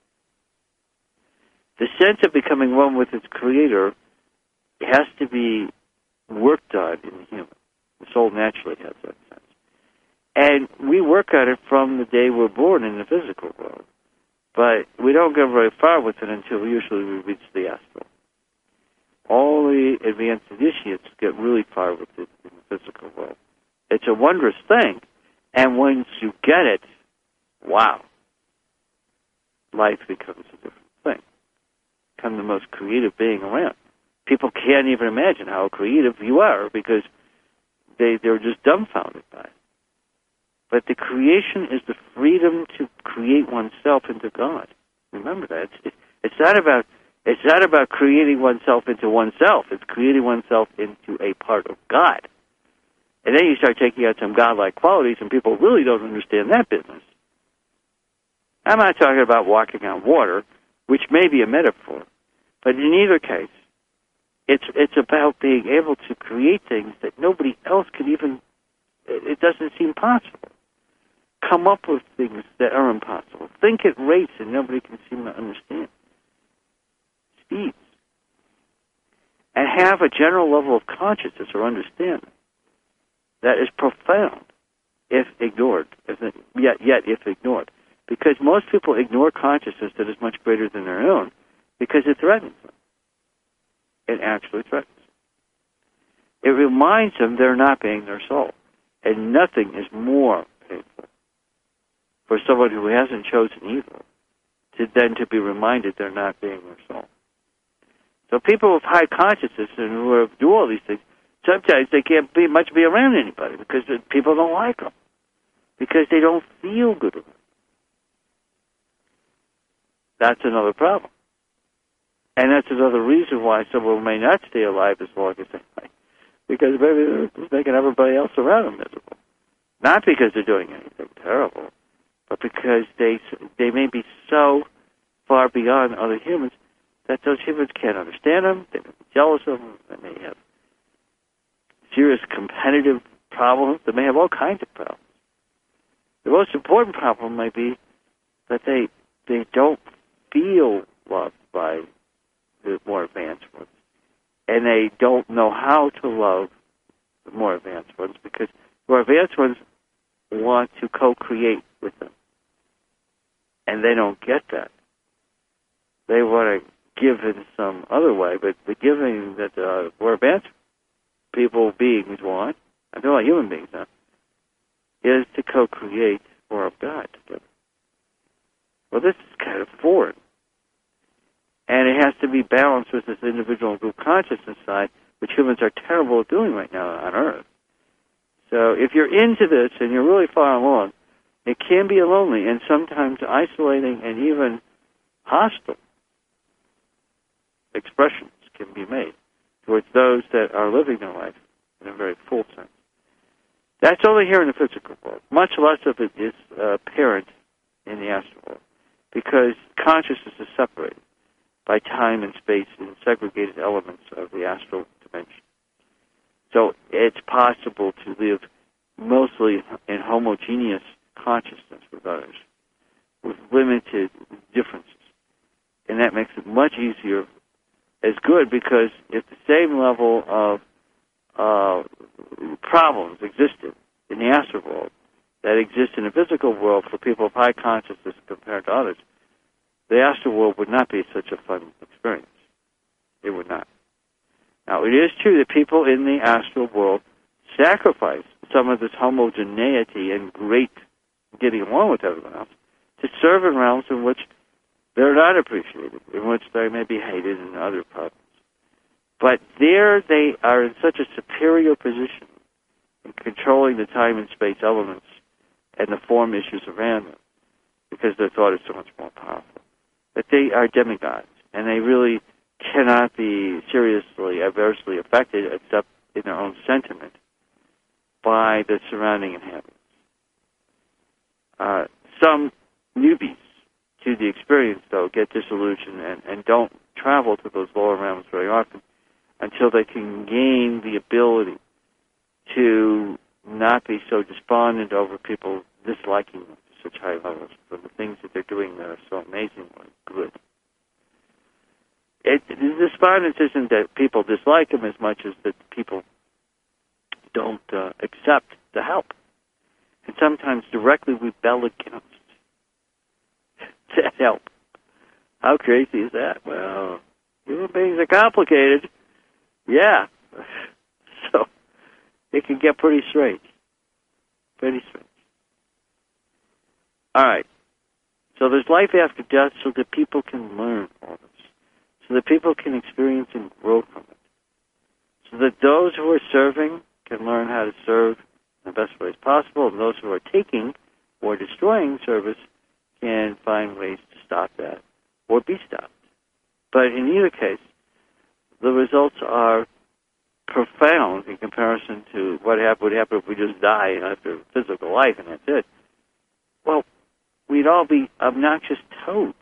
The sense of becoming one with its Creator has to be worked on in the human. The soul naturally has that sense. And we work on it from the day we're born in the physical world. But we don't go very far with it until usually we reach the astral. All the advanced initiates get really far with it in the physical world. It's a wondrous thing. And once you get it, wow, life becomes a different thing. Become the most creative being around. People can't even imagine how creative you are because they, they're just dumbfounded by it. But the creation is the freedom to create oneself into God. Remember that. It's, it's not about it's not about creating oneself into oneself. It's creating oneself into a part of God. And then you start taking out some godlike qualities, and people really don't understand that business. I'm not talking about walking on water, which may be a metaphor, but in either case, it's it's about being able to create things that nobody else could even. It doesn't seem possible. Come up with things that are impossible. Think at rates that nobody can seem to understand. Speeds. And have a general level of consciousness or understanding that is profound if ignored, if it, yet, yet if ignored. Because most people ignore consciousness that is much greater than their own because it threatens them. It actually threatens them. It reminds them they're not being their soul. And nothing is more painful for someone who hasn't chosen evil to then to be reminded they're not being their soul. So people with high consciousness and who do all these things, sometimes they can't be much be around anybody because people don't like them, because they don't feel good with them. That's another problem. And that's another reason why someone may not stay alive as long as they like, because maybe they're just making everybody else around them miserable. Not because they're doing anything terrible, but because they they may be so far beyond other humans that those humans can't understand them, they may be jealous of them, they may have serious competitive problems, they may have all kinds of problems. The most important problem may be that they they don't feel loved by the more advanced ones, and they don't know how to love the more advanced ones because the more advanced ones want to co-create with them. And they don't get that. They want to give in some other way, but the giving that uh, more advanced people, beings want, I know like human beings now, is to co-create more of God together. Well, this is kind of foreign. And it has to be balanced with this individual group consciousness side, which humans are terrible at doing right now on Earth. So if you're into this and you're really far along, it can be lonely and sometimes isolating and even hostile expressions can be made towards those that are living their life in a very full sense. That's only here in the physical world. Much less of it is uh, apparent in the astral world because consciousness is separated by time and space and segregated elements of the astral dimension. So it's possible to live mostly in homogeneous consciousness with others, with limited differences. And that makes it much easier as good because if the same level of uh, problems existed in the astral world that exist in the physical world for people of high consciousness compared to others, the astral world would not be such a fun experience. It would not. Now, it is true that people in the astral world sacrifice some of this homogeneity and great getting along with everyone else to serve in realms in which they're not appreciated, in which they may be hated and other problems. But there they are in such a superior position in controlling the time and space elements and the form issues around them because their thought is so much more powerful. That they are demigods, and they really cannot be seriously, adversely affected except in their own sentiment by the surrounding inhabitants. Uh, some newbies to the experience, though, get disillusioned and, and don't travel to those lower realms very often until they can gain the ability to not be so despondent over people disliking them to such high levels for the things that they're doing that are so amazingly good. It, the despondence isn't that people dislike them as much as that people don't uh, accept the help, and sometimes directly rebel against that help. How crazy is that? Well, human beings are complicated. Yeah. So it can get pretty strange. Pretty strange. All right. So there's life after death so that people can learn all this, so that people can experience and grow from it, so that those who are serving can learn how to serve in the best ways possible, and those who are taking or destroying service can find ways to stop that or be stopped. But in either case, the results are profound in comparison to what hap- would happen if we just die after physical life and that's it. Well, we'd all be obnoxious toads.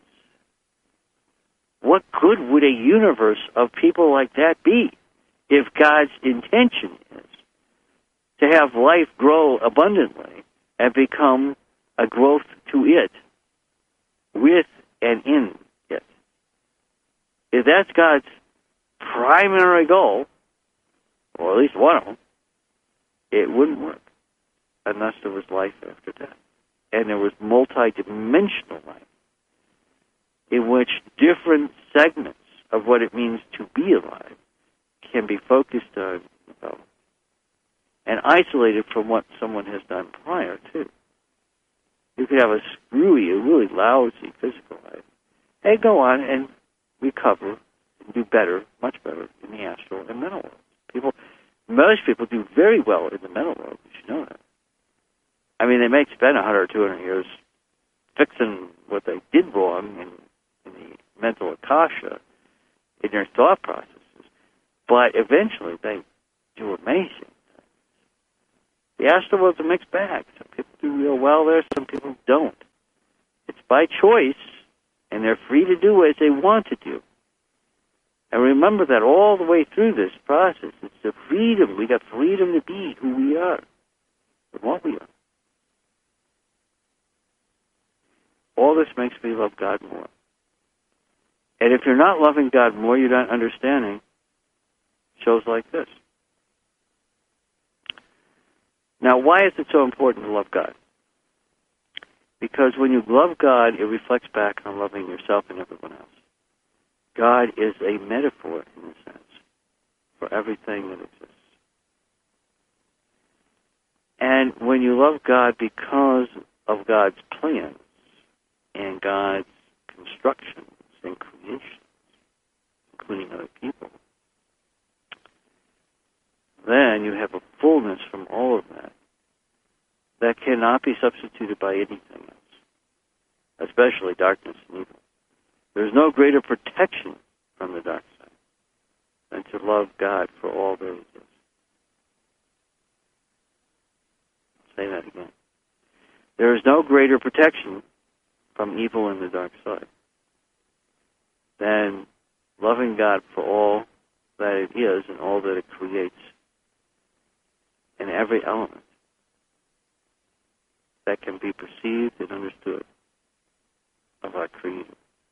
What good would a universe of people like that be if God's intention is to have life grow abundantly and become a growth to it, with and in it? If that's God's primary goal, or at least one of them, it wouldn't work unless there was life after death. And there was multi-dimensional life in which different segments of what it means to be alive can be focused on well, and isolated from what someone has done prior to. You could have a screwy, a really lousy physical life, and go on and recover and do better, much better, in the astral and mental world. People, most people do very well in the mental world. You should know that. I mean, they may spend one hundred or two hundred years fixing what they did wrong in, in the mental akasha, in their thought processes, but eventually they do amazing things. The astral world's a mixed bag. Some people do real well there, some people don't. It's by choice, and they're free to do as they want to do. And remember that all the way through this process, it's the freedom. We got freedom to be who we are and what we are. All this makes me love God more. And if you're not loving God more, you're not understanding shows like this. Now, why is it so important to love God? Because when you love God, it reflects back on loving yourself and everyone else. God is a metaphor, in a sense, for everything that exists. And when you love God because of God's plans and God's constructions and creations, including other people, then you have a fullness from all of that that cannot be substituted by anything else, especially darkness and evil. There's no greater protection from the dark side than to love God for all that it is. I'll say that again. There is no greater protection from evil in the dark side than loving God for all that it is and all that it creates in every element that can be perceived and understood of our Creator.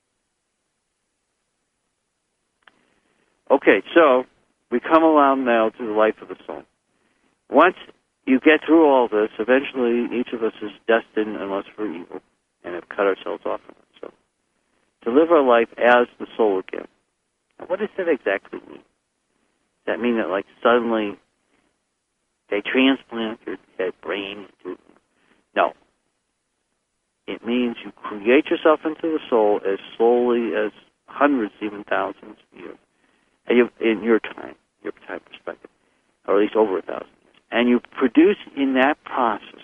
Okay, so we come along now to the life of the soul. Once you get through all this, eventually each of us is destined, unless we're evil, and have cut ourselves off from it. So, to live our life as the soul again. Now, what does that exactly mean? Does that mean that, like, suddenly they transplant your head brain into... No. It means you create yourself into the soul as slowly as hundreds, even thousands of years. In your time, your time perspective, or at least over a thousand years. And you produce in that process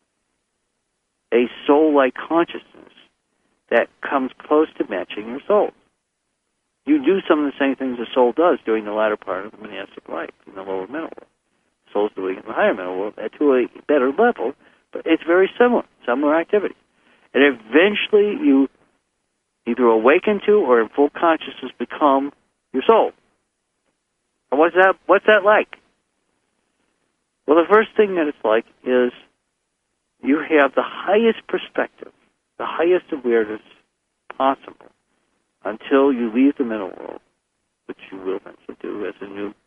a soul-like consciousness that comes close to matching your soul. You do some of the same things the soul does during the latter part of the monastic life in the lower mental world. The soul's doing it in the higher mental world to a better level, but it's very similar, similar activities. And eventually you either awaken to or in full consciousness become your soul. And what's that, what's that like? Well, the first thing that it's like is you have the highest perspective, the highest awareness possible until you leave the mental world, which you will eventually do as a new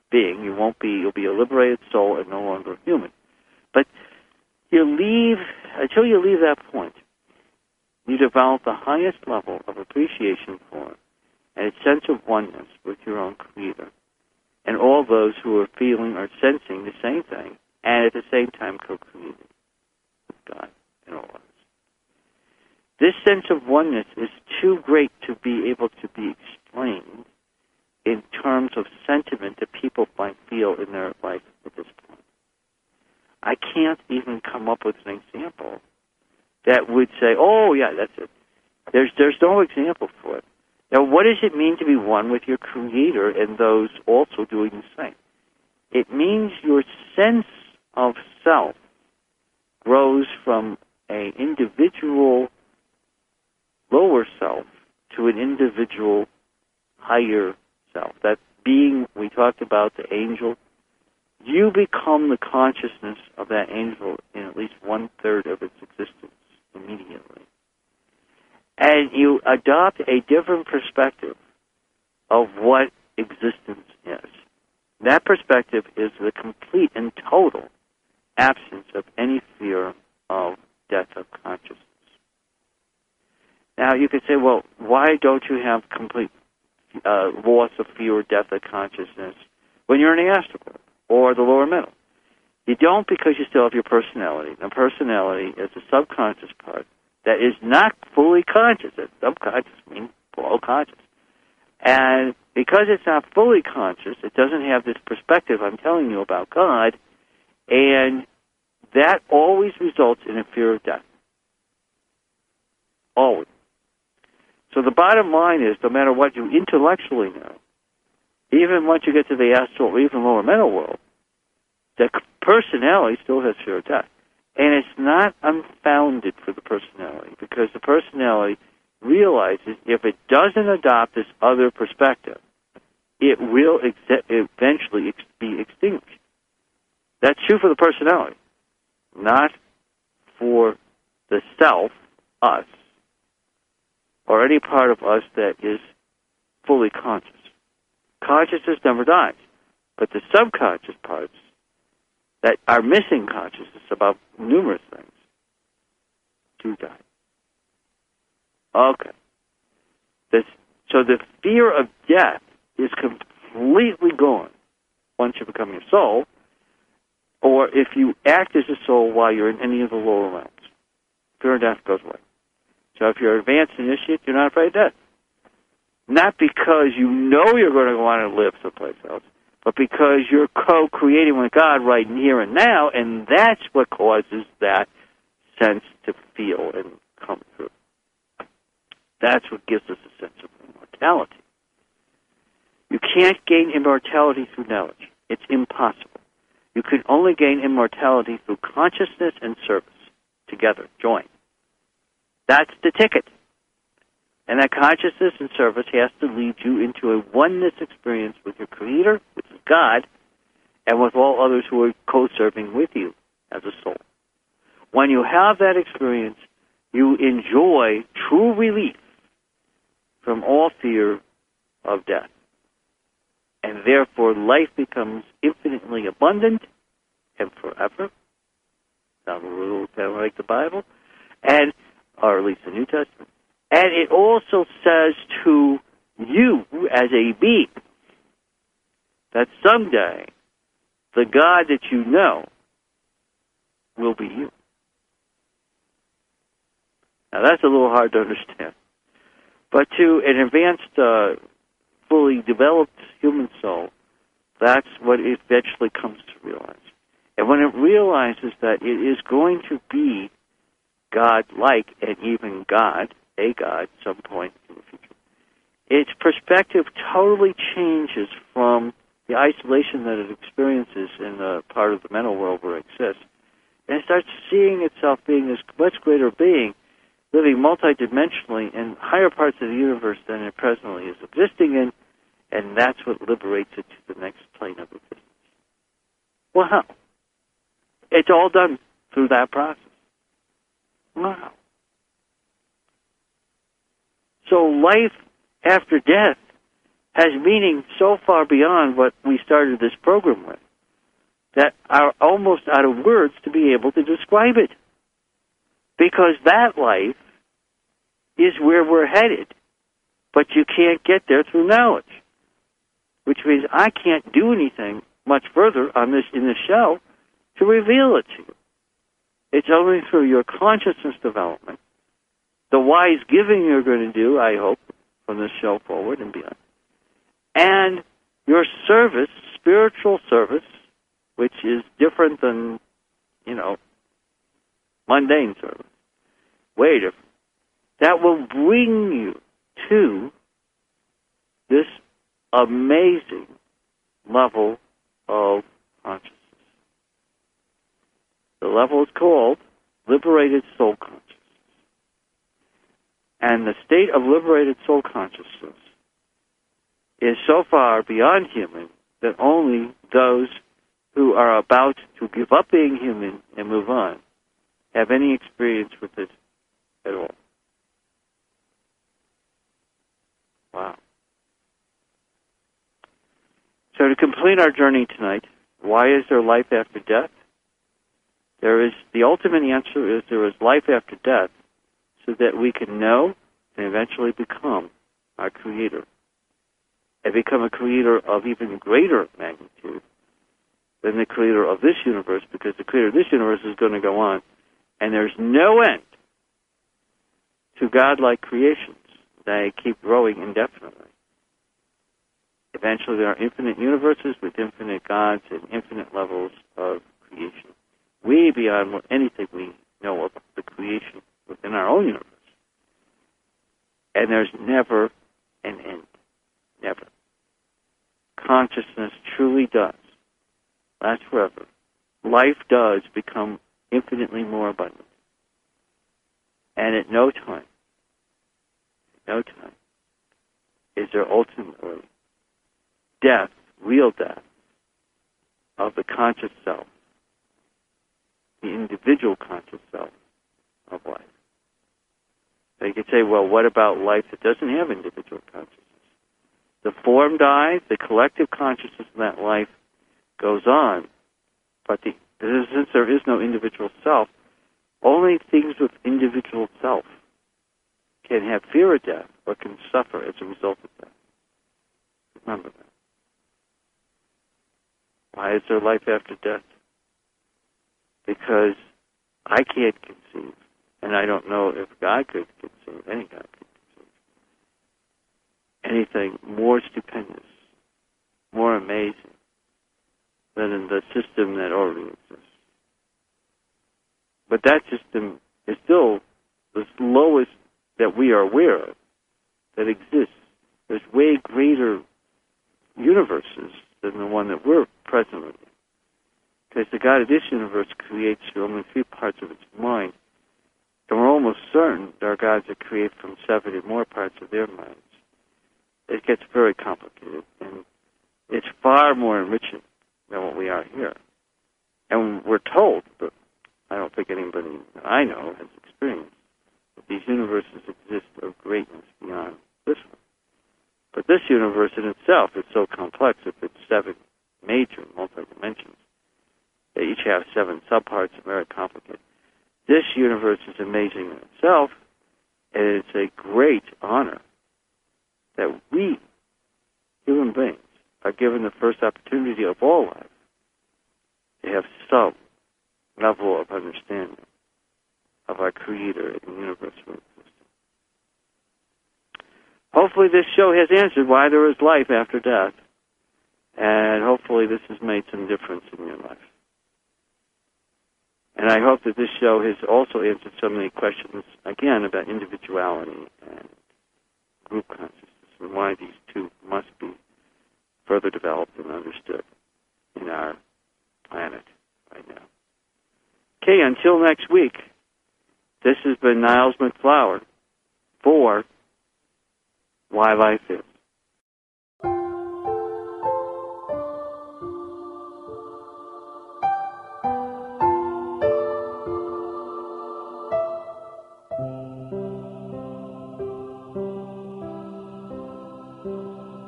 being. You won't be, you'll be a liberated soul and no longer human. But you leave, until you leave that point, you develop the highest level of appreciation for and a sense of oneness with your own Creator and all those who are feeling or sensing the same thing and at the same time co-creating with God and all others. This sense of oneness is too great to be able to be explained in terms of sentiment that people might feel in their life at this point. I can't even come up with an example that would say, oh, yeah, that's it. There's, there's no example for it. Now, what does it mean to be one with your Creator and those also doing the same? It means your sense of self grows from an individual lower self to an individual higher self. That being, we talked about the angel, you become the consciousness of that angel in at least one-third of its existence immediately. And you adopt a different perspective of what existence is. That perspective is the complete and total absence of any fear of death of consciousness. Now, you could say, well, why don't you have complete uh, loss of fear or death of consciousness when you're in the astral world or the lower mental? You don't, because you still have your personality. And personality is a subconscious part that is not fully conscious. It's subconscious means below conscious. And because it's not fully conscious, it doesn't have this perspective I'm telling you about God, and that always results in a fear of death. Always. So the bottom line is, no matter what you intellectually know, even once you get to the astral or even lower mental world, the personality still has fear of death. And it's not unfounded for the personality, because the personality realizes if it doesn't adopt this other perspective, it will ex- eventually ex- be extinguished. That's true for the personality, not for the self, us, or any part of us that is fully conscious. Consciousness never dies, but the subconscious parts that are missing consciousness about numerous things do die. Okay. This, so the fear of death is completely gone once you become your soul, or if you act as a soul while you're in any of the lower realms. Fear of death goes away. So if you're an advanced initiate, you're not afraid of death. Not because you know you're going to want to live someplace else, but because you're co-creating with God right here and now, and that's what causes that sense to feel and come through. That's what gives us a sense of immortality. You can't gain immortality through knowledge. It's impossible. You can only gain immortality through consciousness and service, together, joined. That's the ticket. And that consciousness and service has to lead you into a oneness experience with your Creator, which is God, and with all others who are co-serving with you as a soul. When you have that experience, you enjoy true relief from all fear of death. And therefore, life becomes infinitely abundant and forever. Sounds a little kind of like the Bible, and or at least the New Testament. And it also says to you as a being that someday the God that you know will be you. Now that's a little hard to understand. But to an advanced, uh, fully developed human soul, that's what it eventually comes to realize. And when it realizes that it is going to be God-like and even God, a God, at some point in the future, its perspective totally changes from the isolation that it experiences in the part of the mental world where it exists, and it starts seeing itself being this much greater being, living multidimensionally in higher parts of the universe than it presently is existing in, and that's what liberates it to the next plane of existence. Wow. It's all done through that process. Wow. So life after death has meaning so far beyond what we started this program with that are almost out of words to be able to describe it. Because that life is where we're headed, but you can't get there through knowledge, which means I can't do anything much further on this in this show to reveal it to you. It's only through your consciousness development, the wise giving you're going to do, I hope, from this show forward and beyond, and your service, spiritual service, which is different than, you know, mundane service, way different, that will bring you to this amazing level of consciousness. The level is called liberated soul consciousness. And the state of liberated soul consciousness is so far beyond human that only those who are about to give up being human and move on have any experience with it at all. Wow. So to complete our journey tonight, why is there life after death? There is, the ultimate answer is there is life after death so that we can know and eventually become our creator. And become a creator of even greater magnitude than the creator of this universe, because the creator of this universe is going to go on. And there's no end to godlike creations. They keep growing indefinitely. Eventually there are infinite universes with infinite gods and infinite levels of creation, way beyond what anything we know of the creation within our own universe. And there's never an end. Never. Consciousness truly does last forever. Life does become infinitely more abundant. And at no time, at no time, is there ultimately death, real death, of the conscious self, the individual conscious self of life. So you could say, well, what about life that doesn't have individual consciousness? The form dies, the collective consciousness of that life goes on, but the, since there is no individual self, only things with individual self can have fear of death or can suffer as a result of death. Remember that. Why is there life after death? Because I can't conceive, and I don't know if God could conceive, any God could conceive, anything more stupendous, more amazing than in the system that already exists. But that system is still the lowest that we are aware of that exists. There's way greater universes than the one that we're presently in. Because the God of this universe creates through only three parts of its mind. And we're almost certain there are gods that create from seven or more parts of their minds. It gets very complicated, and it's far more enriching than what we are here. And we're told, but I don't think anybody that I know has experienced, that these universes exist of greatness beyond this one. But this universe in itself is so complex with its seven major multi-dimensions. They each have seven subparts and very complicated. This universe is amazing in itself, and it's a great honor that we, human beings, are given the first opportunity of all life to have some level of understanding of our Creator and the universe we exist in. Hopefully this show has answered why there is life after death, and hopefully this has made some difference in your life. And I hope that this show has also answered so many questions, again, about individuality and group consciousness and why these two must be further developed and understood in our planet right now. Okay, until next week, this has been Niles McFlower for Why Life Is.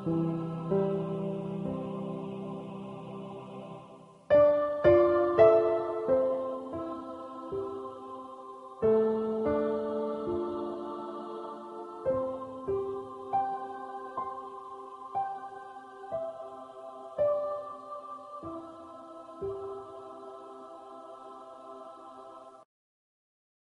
you.